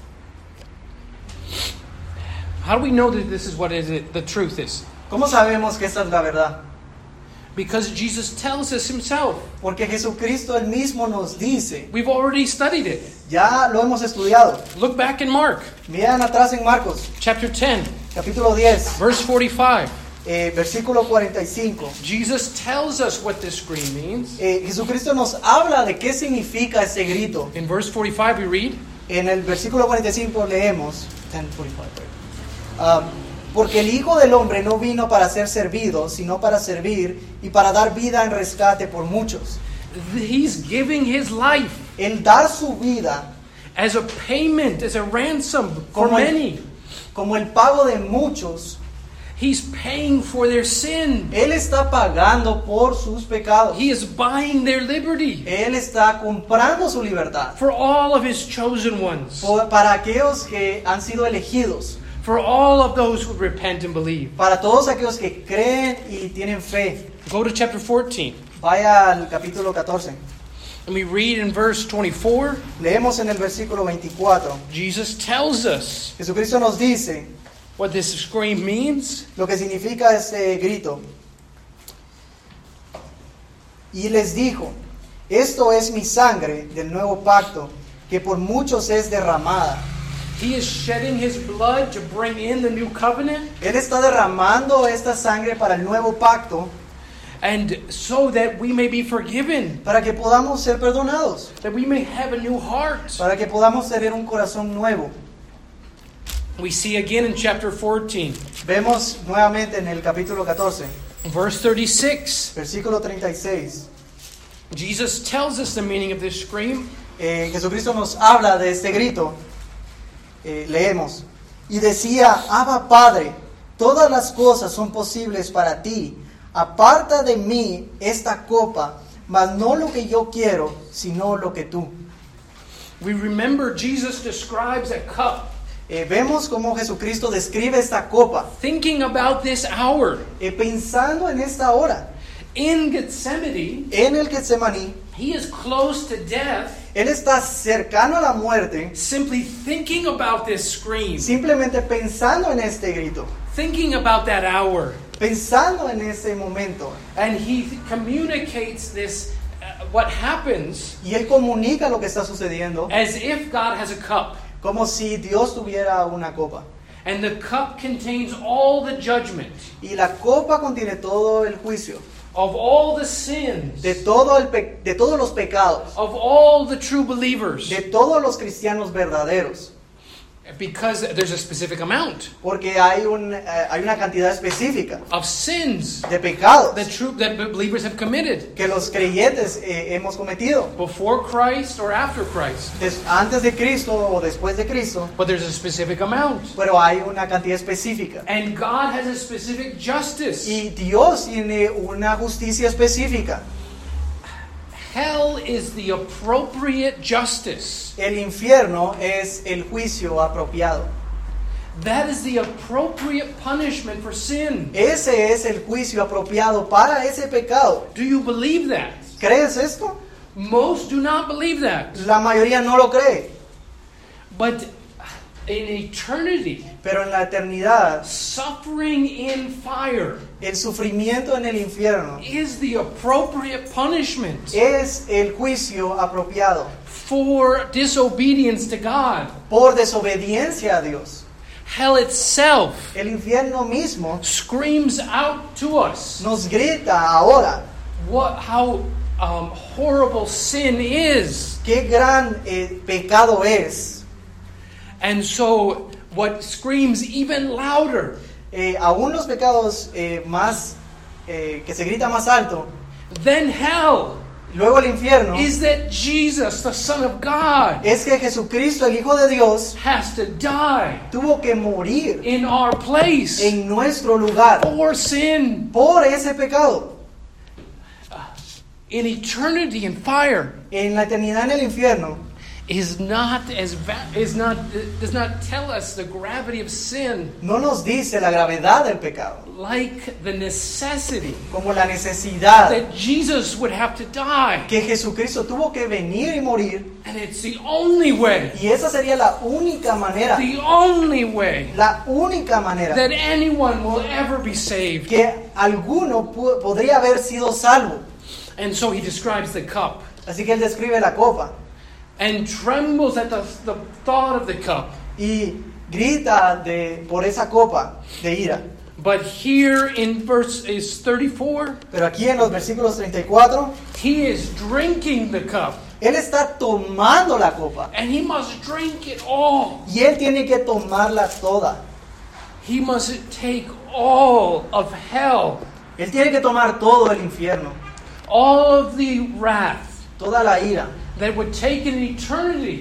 How do we know that this is what is it, the truth is? ¿Cómo sabemos que esta es la verdad? Because Jesus tells us himself. Porque Jesucristo él mismo nos dice, We've already studied it. ya lo hemos estudiado. Look back in Mark Miren atrás en Marcos, chapter ten, capítulo diez, verse forty-five. eh, versículo cuarenta y cinco. Jesus tells us what this scream means. Eh, Jesucristo nos habla de qué significa ese grito. In verse forty-five we read, En el versículo cuarenta y cinco leemos, ten forty-five, um, porque el Hijo del Hombre no vino para ser servido, sino para servir y para dar vida en rescate por muchos. he's giving his life El dar su vida as a payment, as a ransom for como el, many. como el pago de muchos, He's paying for their sin. Él está pagando por sus pecados. He is buying their liberty Él está comprando su libertad for all of his chosen ones, por- para aquellos que han sido elegidos, for all of those who repent and believe. para todos aquellos que creen y tienen fe. Go to chapter fourteen. Vaya al capítulo catorce. And we read in verse twenty-four, Leemos en el versículo veinticuatro. Jesus tells us Jesucristo nos dice what this scream means. lo que significa ese grito. Y les dijo, esto es mi sangre del nuevo pacto, que por muchos es derramada. He is shedding his blood to bring in the new covenant, Él está derramando esta sangre para el nuevo pacto, and so that we may be forgiven, para que podamos ser perdonados, that we may have a new heart. para que podamos tener un corazón nuevo. We see again in chapter fourteen, Vemos nuevamente en el capítulo catorce, verse thirty-six. versículo treinta y seis. Jesus tells us the meaning of this scream. Eh, Jesucristo nos habla de este grito. Eh, leemos. Y decía, Abba Padre, todas las cosas son posibles para ti. Aparta de mí esta copa, mas no lo que yo quiero, sino lo que tú. We remember Jesus describes a cup, Eh, vemos cómo Jesucristo describe esta copa, thinking about this hour. eh, pensando en esta hora. In Gethsemane, En el Getsemaní, he is close to death, Él está cercano a la muerte, simply thinking about this scream, simplemente pensando en este grito, thinking about that hour. pensando en ese momento. And he communicates this, uh, what happens, Y Él comunica lo que está sucediendo as if God has a cup. como si Dios tuviera una copa. And the cup contains all the judgment Y la copa contiene todo el juicio, of all the sins de, todo el pe- de todos los pecados, of all the true believers, de todos los cristianos verdaderos. because there's a specific amount Porque hay, un, eh, hay una cantidad específica of sins de pecados that true that believers have committed que los creyentes eh, hemos cometido. before Christ or after Christ. Des- antes de Cristo o después de Cristo, But there's a specific amount. pero hay una cantidad específica. And God has a specific justice. Y Dios tiene una justicia específica. Hell is the appropriate justice. El infierno es el juicio apropiado. That is the appropriate punishment for sin. Ese es el juicio apropiado para ese pecado. Do you believe that? ¿Crees esto? Most do not believe that. La mayoría no lo cree. But in eternity, Pero en la eternidad, suffering in fire el sufrimiento en el infierno is the appropriate punishment es el juicio apropiado for disobedience to God. por desobediencia a Dios. Hell itself El infierno mismo screams out to us nos grita ahora what how um, horrible sin is. qué gran eh, pecado es. And so what screams even louder Eh, aún los pecados eh, más eh, que se grita más alto, than hell luego el infierno, is that Jesus, the Son of God, es que Jesucristo, el Hijo de Dios, has to die tuvo que morir in our place en nuestro lugar for sin. por ese pecado. In eternity in fire En la eternidad en el infierno is not as va- is not does not tell us the gravity of sin no nos dice la gravedad del pecado, like the necessity como la necesidad that Jesus would have to die. que Jesucristo tuvo que venir y morir, And it's the only way, y esa sería la única manera, the only way la única manera that anyone will ever be saved. que alguno pu- podría haber sido salvo. And so he describes the cup Así que él describe la copa and trembles at the, the thought of the cup. y grita de, por esa copa de ira. But here in verse is thirty-four, Pero aquí en los versículos treinta y cuatro, he is drinking the cup. él está tomando la copa And he must drink it all. y él tiene que tomarla toda. He must take all of hell, Él tiene que tomar todo el infierno, all of the wrath toda la ira that would take an eternity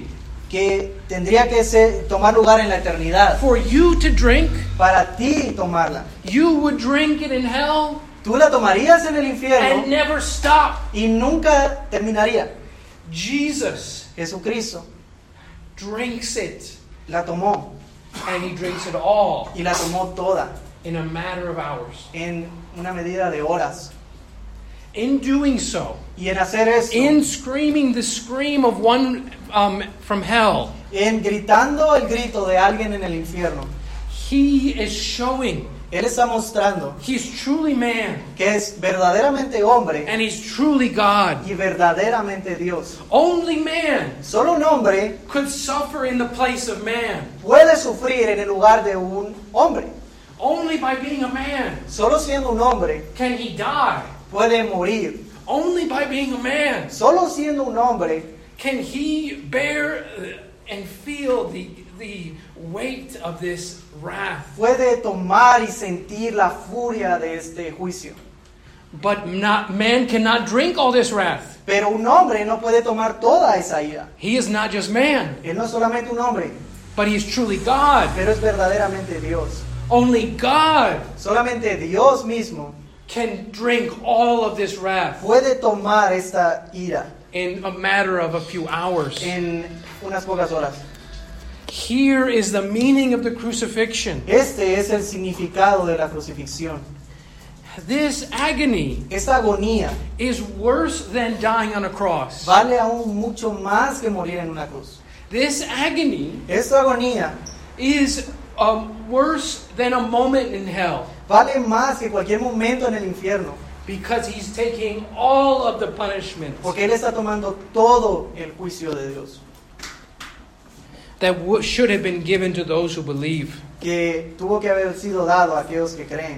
que tendría que ser, tomar lugar en la eternidad. For you to drink, Para ti tomarla. you would drink it in hell Tú la tomarías en el infierno and never stop. y nunca terminaría. Jesus Jesucristo drinks it, la tomó and he drinks it all y la tomó toda in a matter of hours. en una medida de horas. In doing so, Y en hacer esto, in screaming the scream of one um, from hell, en gritando el grito de alguien en el infierno, he is showing Él está mostrando he's truly man que es verdaderamente hombre and he's truly God. y verdaderamente Dios. Only man Solo un hombre could suffer in the place of man. puede sufrir en el lugar de un hombre. Only by being a man Solo siendo un hombre can he die. puede morir. Only by being a man Solo siendo un hombre can he bear and feel the, the weight of this wrath. puede tomar y sentir la furia de este juicio. But not, man cannot drink all this wrath. Pero un hombre no puede tomar toda esa ira. He is not just man, Él no es solamente un hombre, but he is truly God. pero es verdaderamente Dios. Only God Solamente Dios mismo can drink all of this wrath puede tomar esta ira in a matter of a few hours. en unas pocas horas. Here is the meaning of the crucifixion. Este es el significado de la crucifixión. This agony Esta agonía is worse than dying on a cross. vale aún mucho más que morir en una cruz. This agony Esta agonía is um, worse than a moment in hell vale más que cualquier momento en el infierno, because he's taking all of the punishment porque Él está tomando todo el juicio de Dios that w- should have been given to those who believe. que tuvo que haber sido dado a aquellos que creen.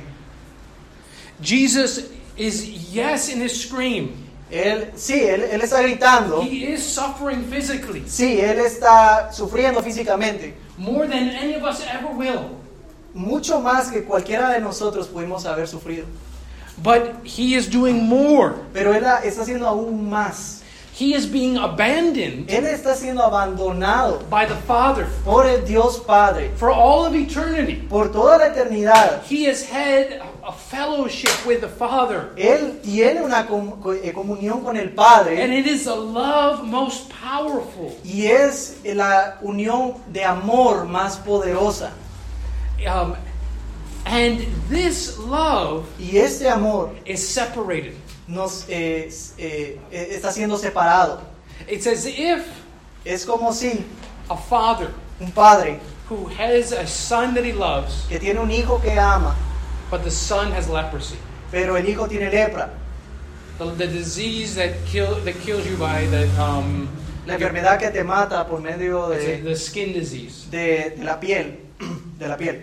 Jesus is, yes, in his scream. Él, sí, él, él está gritando, He is suffering physically sí, Él está sufriendo físicamente, more than any of us ever will. mucho más que cualquiera de nosotros pudimos haber sufrido. But he is doing more. Pero Él está haciendo aún más. He is being abandoned Él está siendo abandonado by the Father por el Dios Padre for all of eternity. por toda la eternidad. He has had a fellowship with the Father. Él tiene una com- co- eh, comunión con el And Padre it is a love most powerful. y es la unión de amor más poderosa. Um, and this love Y este amor is separated. nos eh, eh, eh, está siendo separado. It's as if Es como si a father un padre who has a son that he loves, que tiene un hijo que ama, but the son has leprosy. pero el hijo tiene lepra, The, the disease that kill that kills you by the um, la enfermedad que te mata por medio it's a- de, the skin disease. de, de la piel, de la piel.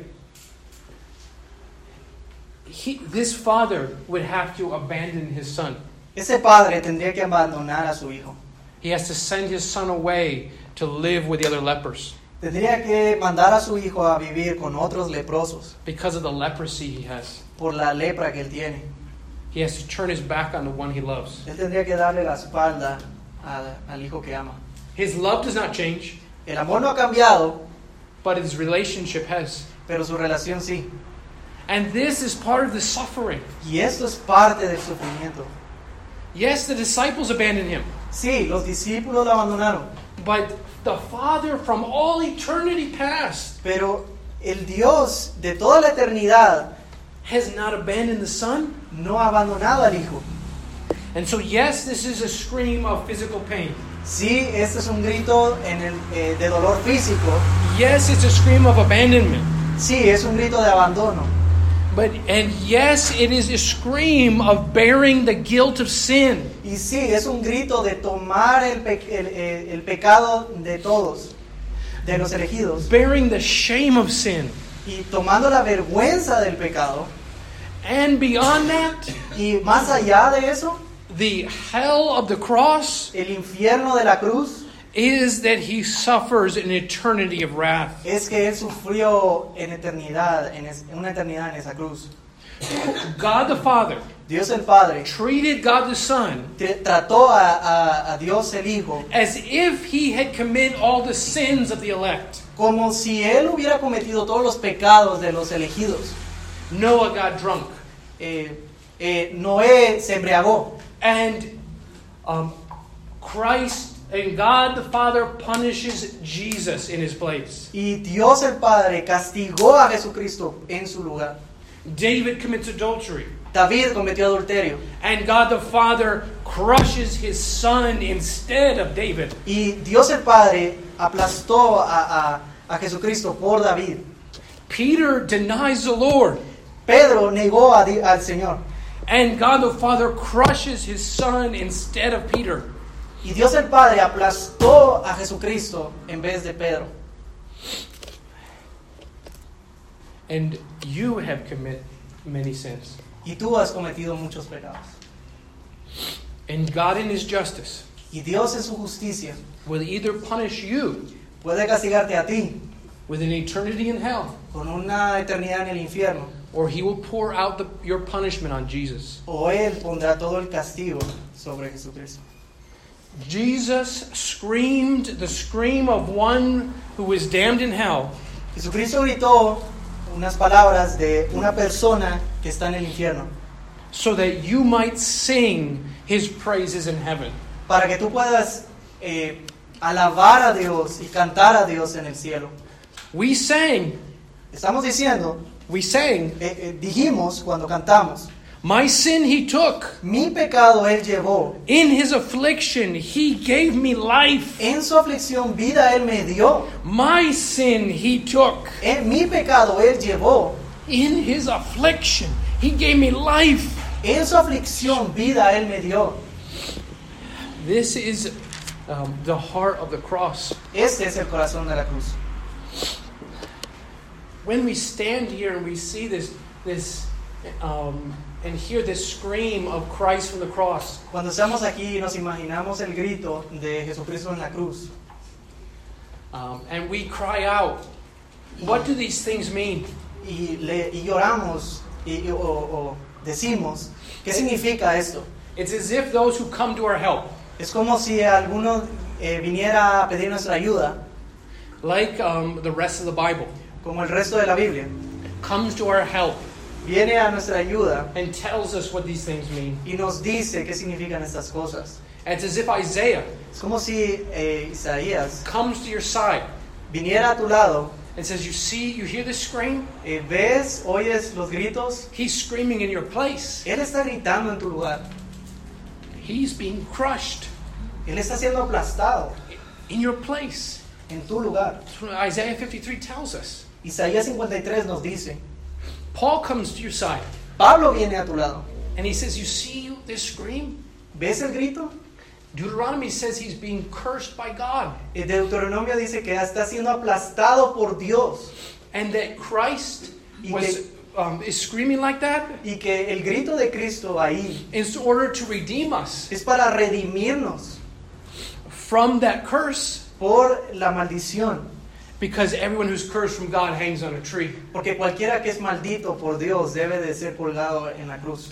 He, this father would have to abandon his son. Ese padre tendría que abandonar a su hijo. He has to send his son away to live with the other lepers Tendría que mandar a su hijo a vivir con otros leprosos because of the leprosy he has. por la lepra que él tiene. He has to turn his back on the one he loves. Él tendría que darle la espalda a- al hijo que ama. His love does not change, El amor no ha cambiado, but his relationship has. pero su relación sí. And this is part of the suffering. Y esto es parte del sufrimiento. Yes, the disciples abandoned him, Sí, los discípulos lo abandonaron, but the Father from all eternity past pero el Dios de toda la eternidad has not abandoned the Son. no ha abandonado al hijo. And so, yes, this is a scream of physical pain. Sí, este es un grito en el, eh, de dolor físico. Yes, it's a scream of abandonment. Sí, es un grito de abandono. But, and yes, it is a scream of bearing the guilt of sin. Y sí, es un grito de tomar el, pe- el, el- el pecado de todos, de los elegidos, Bearing the shame of sin. y tomando la vergüenza del pecado. And beyond that, Y más allá de eso, the hell of the cross el infierno de la cruz is that he suffers an eternity of wrath. es que Él sufrió en eternidad, en, es- en una eternidad en esa cruz. God the Father Dios el Padre treated God the Son te- trató a, a, a Dios el Hijo as if he had committed all the sins of the elect. como si Él hubiera cometido todos los pecados de los elegidos. Noah got drunk. Eh, eh, Noé se embriagó And um, Christ and God the Father punishes Jesus in his place. y Dios el Padre castigó a Jesucristo en su lugar. David commits adultery. David cometió adulterio And God the Father crushes his son instead of David. y Dios el Padre aplastó a, a, a Jesucristo por David. Peter denies the Lord. Pedro negó a, Di- al Señor And God the Father crushes his son instead of Peter. y Dios el Padre aplastó a Jesucristo en vez de Pedro. And you have committed many sins. Y tú has cometido muchos pecados. And God in his justice Y Dios en su justicia will either punish you puede castigarte a ti with an eternity in hell, con una eternidad en el infierno, or he will pour out the, your punishment on Jesus. o Él pondrá todo el castigo sobre Jesucristo. Jesus screamed the scream of one who was damned in hell, Jesucristo gritó unas palabras de una persona que está en el infierno, so that you might sing his praises in heaven. para que tú puedas eh, alabar a Dios y cantar a Dios en el cielo. We sang, Estamos diciendo, we sang, eh, eh, dijimos cuando cantamos, my sin he took. mi pecado Él llevó, In his affliction, he gave me life. en su aflicción vida Él me dio, My sin he took. en mi pecado Él llevó, In his affliction, he gave me life. en su aflicción vida Él me dio. This is um, the heart of the cross. Este es el corazón de la cruz. When we stand here and we see this, this, um, and hear this scream of Christ from the cross, Cuando estamos aquí y nos imaginamos el grito de Jesucristo en la cruz um, and we cry out, what do these things mean? y, le, y lloramos y, o, o decimos, ¿qué significa esto? It's as if those who come to our help, Es como si alguno eh, viniera a pedir nuestra ayuda, like um, the rest of the Bible, como el resto de la Biblia, comes to our help viene a nuestra ayuda and tells us what these things mean. y nos dice qué significan estas cosas. And it's as if Isaiah Es como si eh, Isaías comes to your side viniera a tu lado, and says, you see, you hear this scream? eh, ves, oyes los gritos, He's screaming in your place. Él está gritando en tu lugar, He's being crushed Él está siendo aplastado in your place. en tu lugar. That's what Isaiah fifty-three tells us. Isaías cincuenta y tres nos dice, Paul comes to your side Pablo viene a tu lado, and he says, you see this scream? ¿ves el grito? Deuteronomy says he's being cursed by God. El Deuteronomio dice que está siendo aplastado por Dios And that Christ Y was, que- um, is screaming like that y que el grito de Cristo ahí in order to redeem us es para redimirnos from that curse, por la maldición, because everyone who's cursed from God hangs on a tree. porque cualquiera que es maldito por Dios debe de ser colgado en la cruz.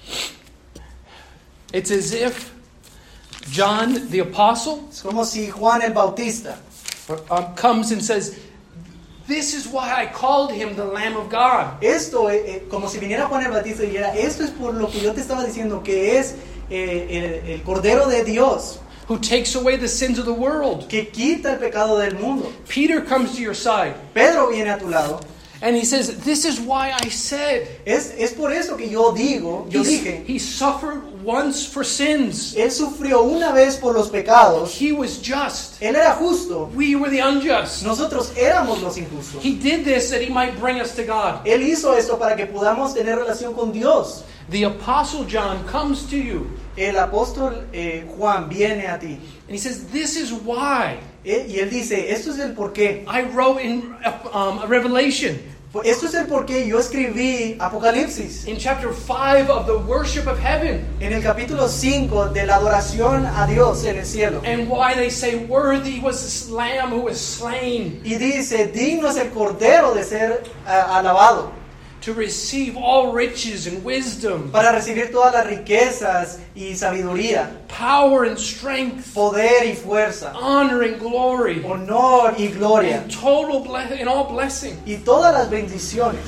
It's as if John the Apostle Es como si Juan el Bautista um, comes and says, this is why I called him the Lamb of God. esto, eh, eh, como si viniera Juan el Bautista y dijera, esto es por lo que yo te estaba diciendo, que es eh, el, el Cordero de Dios, Who takes away the sins of the world. que quita el pecado del mundo. Peter comes to your side Pedro viene a tu lado. and he says, this is why I said. Es, es por eso que yo digo, yo He's- dije, he suffered once for sins. Él sufrió una vez por los pecados, He was just. Él era justo, We were the unjust. nosotros éramos los injustos. He did this that he might bring us to God. Él hizo esto para que podamos tener relación con Dios. The Apostle John comes to you El apóstol eh, Juan viene a ti and he says, this is why eh, y él dice, esto es el porqué. I wrote in um, Revelation, Esto es el porqué yo escribí Apocalipsis in chapter five of the worship of heaven, en el capítulo cinco de la adoración a Dios en el cielo. and why they say, worthy was this lamb who was slain. Y dice, digno es el Cordero de ser uh, alabado. to receive all riches and wisdom, para recibir todas las riquezas y sabiduría, power and strength, poder y fuerza, honor and glory, honor y gloria, and total ble- and all blessing. y todas las bendiciones.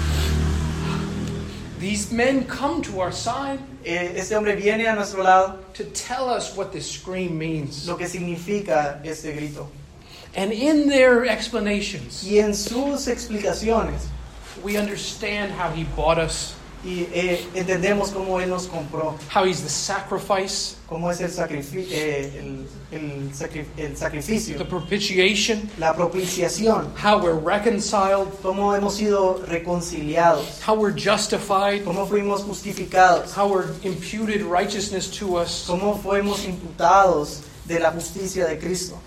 These men come to our side Eh, Este hombre viene a nuestro lado, to tell us what this scream means. lo que significa este grito. And in their explanations, Y en sus explicaciones, we understand how he bought us, y eh, entendemos cómo Él nos compró, how he's the sacrifice, cómo es el, sacrifi- eh, el, el, sacri- el sacrificio, the propitiation, la propiciación, how we're reconciled, cómo hemos sido reconciliados, how we're justified, cómo fuimos justificados, how we're imputed righteousness to us. cómo fuimos imputados de la justicia de Cristo.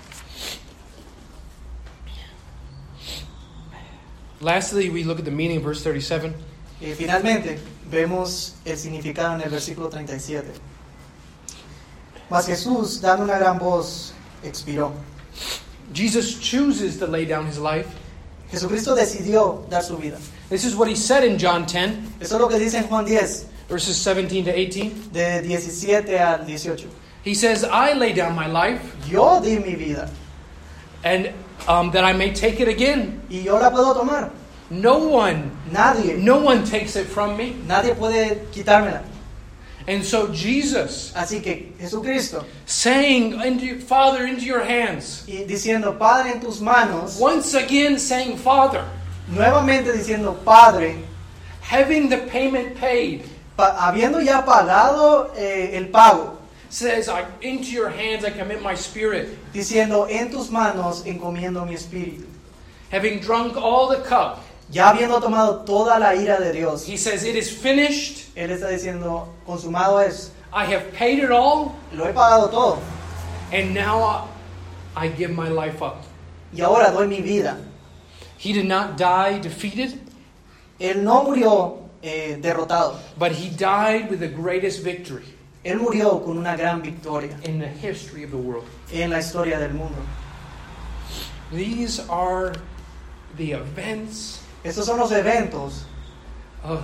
Lastly, we look at the meaning of verse thirty-seven. Y finalmente, vemos el significado en el versículo treinta y siete. Mas Jesús, dando una gran voz, expiró. Jesus chooses to lay down his life. Jesucristo decidió dar su vida. This is what he said in John ten, Eso es lo que dice en Juan diez, verses seventeen to eighteen. de diecisiete al dieciocho. He says, I lay down my life, Yo di mi vida and um, that I may take it again. y yo la puedo tomar. No one, Nadie, no one takes it from me. nadie puede quitármela. And so Jesus, Así que Jesucristo, saying, into, Father, into your hands. y diciendo, Padre, en tus manos, Once again saying, Father, nuevamente diciendo, Padre, having the payment paid, pa- habiendo ya pagado eh, el pago, says, I, into your hands I commit my spirit. diciendo, en tus manos encomiendo mi espíritu. Having drunk all the cup, Ya habiendo tomado toda la ira de Dios, he says, it is finished. Él está diciendo, consumado es, I have paid it all, lo he pagado todo, and now I, I give my life up. y ahora doy mi vida. He did not die defeated, Él no murió eh, derrotado, but he died with the greatest victory Él murió con una gran victoria in the history of the world. en la historia del mundo. These are the events Estos son los eventos, of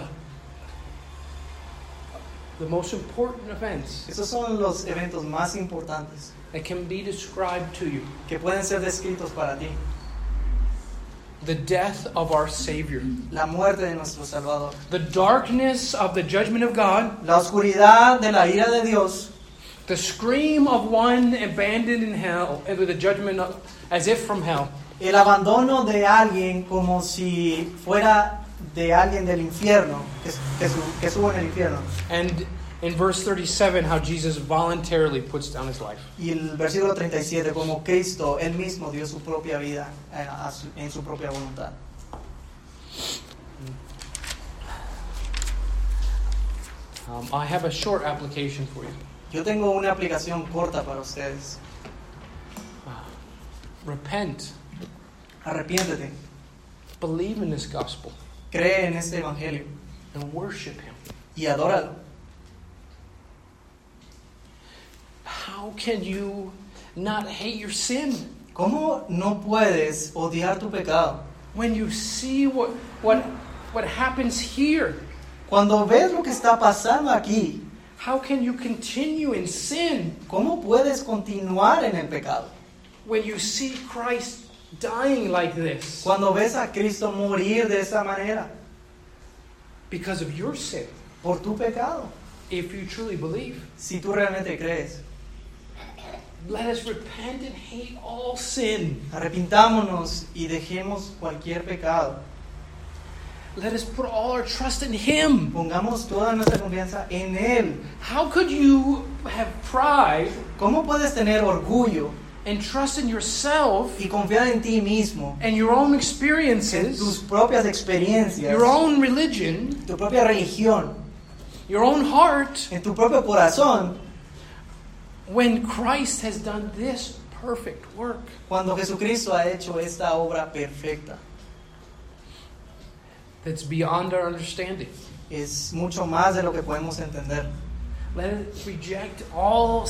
the most important events estos son los eventos más importantes that can be described to you. que pueden ser descritos para ti. The death of our Savior, La muerte de nuestro Salvador, the darkness of the judgment of God, la oscuridad de la ira de Dios, the scream of one abandoned in hell, and with the judgment of, as if from hell, el abandono de alguien como si fuera de alguien del infierno, que, que, su- que estuvo en el infierno. and in verse thirty-seven, how Jesus voluntarily puts down his life. Y el versículo treinta y siete, como Cristo, Él mismo dio su propia vida eh, a su- en su propia voluntad. Um, I have a short application for you. Yo tengo una aplicación corta para ustedes. Repent. Arrepiéntete, Believe in this gospel cree en este evangelio and worship Him. y adóralo. How can you not hate your sin ¿Cómo no puedes odiar tu pecado? when you see what what what happens here? Cuando ves lo que está pasando aquí, How can you continue in sin ¿cómo puedes continuar en el pecado? when you see Christ dying like this Cuando ves a Cristo morir de esa manera, because of your sin? por tu pecado, If you truly believe, si tú realmente crees. let us repent and hate all sin. Arrepintámonos y dejemos cualquier pecado. Let us put all our trust in Him. Pongamos toda nuestra confianza en Él. How could you have pride ¿Cómo puedes tener orgullo and trust in yourself y confiar en ti mismo, and your own en experiences, tus propias experiencias, your own religion, tu propia religión, your own heart, en tu propio corazón, when Christ has done this perfect work? cuando Jesucristo ha hecho esta obra perfecta? That's beyond our understanding. Es mucho más de lo que podemos entender. Let us reject all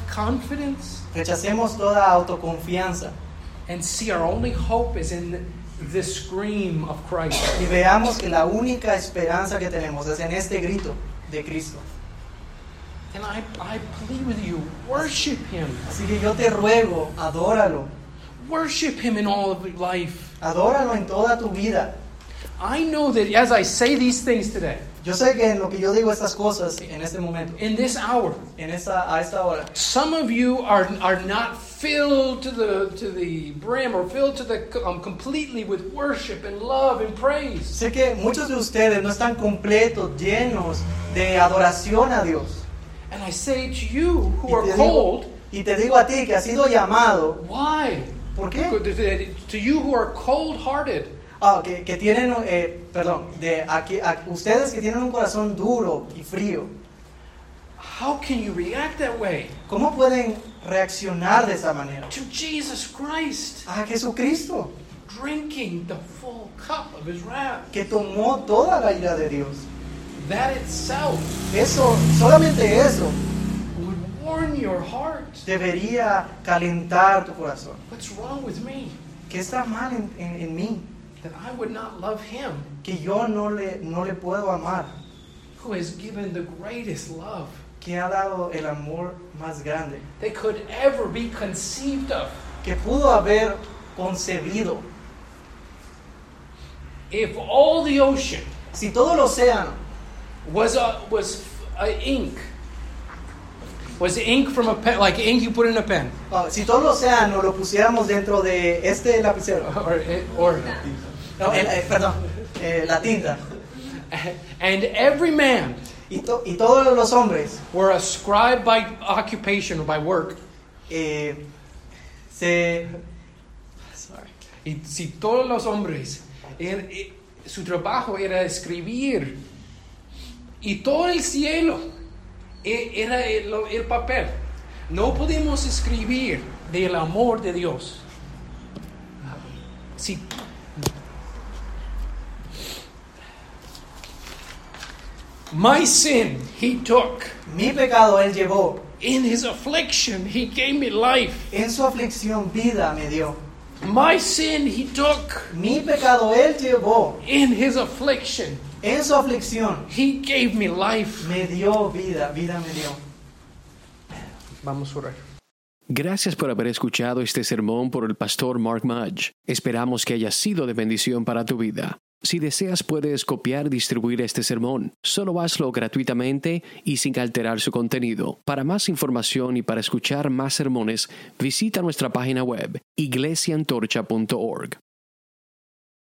self-confidence Rechacemos toda autoconfianza and see our only hope is in the scream of Christ. y veamos que la única esperanza que tenemos es en este grito de Cristo. And I, I plead with you, worship Him. Así que yo te ruego, adóralo, Worship Him in all of your life. adóralo en toda tu vida. I know that as I say these things today, Yo sé que en lo que yo digo estas cosas en este momento, in this hour, en esta, a esta hora, some of you are, are not filled to the, to the brim or filled to the um, completely with worship and love and praise. sé que muchos de ustedes no están completos, llenos de adoración a Dios. And I say to you who Y are te, cold, digo, y te digo a ti que has sido llamado, why? ¿por qué? To you who are cold-hearted, Ah, que, que tienen, eh, perdón, de aquí, a ustedes que tienen un corazón duro y frío, how can you react that way? ¿cómo pueden reaccionar de esa manera? To Jesus Christ, A Jesucristo, drinking the full cup of His wrath. que tomó toda la ira de Dios. That itself Eso, solamente eso, would warm your heart. debería calentar tu corazón. What's wrong with me? ¿Qué está mal en, en, en mí? That I would not love Him Que yo no le, no le puedo amar, who has given the greatest love que ha dado el amor más grande, that could ever be conceived of. que pudo haber concebido. If all the ocean Si todo el océano was a, was a ink, was ink from a pen, like ink you put in a pen, Ah, si todo el océano lo pusiéramos dentro de este lapicero, or, or no, el- eh, perdón, eh, la tinta, and every man y, to- y todos los hombres were a scribe by occupation or by work, eh, se, sorry, y si todos los hombres, er- eh, su trabajo era escribir, y todo el cielo eh, era el, el papel, no podemos escribir del amor de Dios. Si my sin He took. mi pecado él llevó, In His affliction, He gave me life. en su aflicción vida me dio. My sin He took. Mi pecado él llevó, In His affliction, en su aflicción He gave me life. me dio vida, vida me dio. Vamos a orar. Gracias por haber escuchado este sermón por el pastor Mark Mudge. Esperamos que haya sido de bendición para tu vida. Si deseas, puedes copiar y distribuir este sermón. Solo hazlo gratuitamente y sin alterar su contenido. Para más información y para escuchar más sermones, visita nuestra página web iglesia antorcha punto org.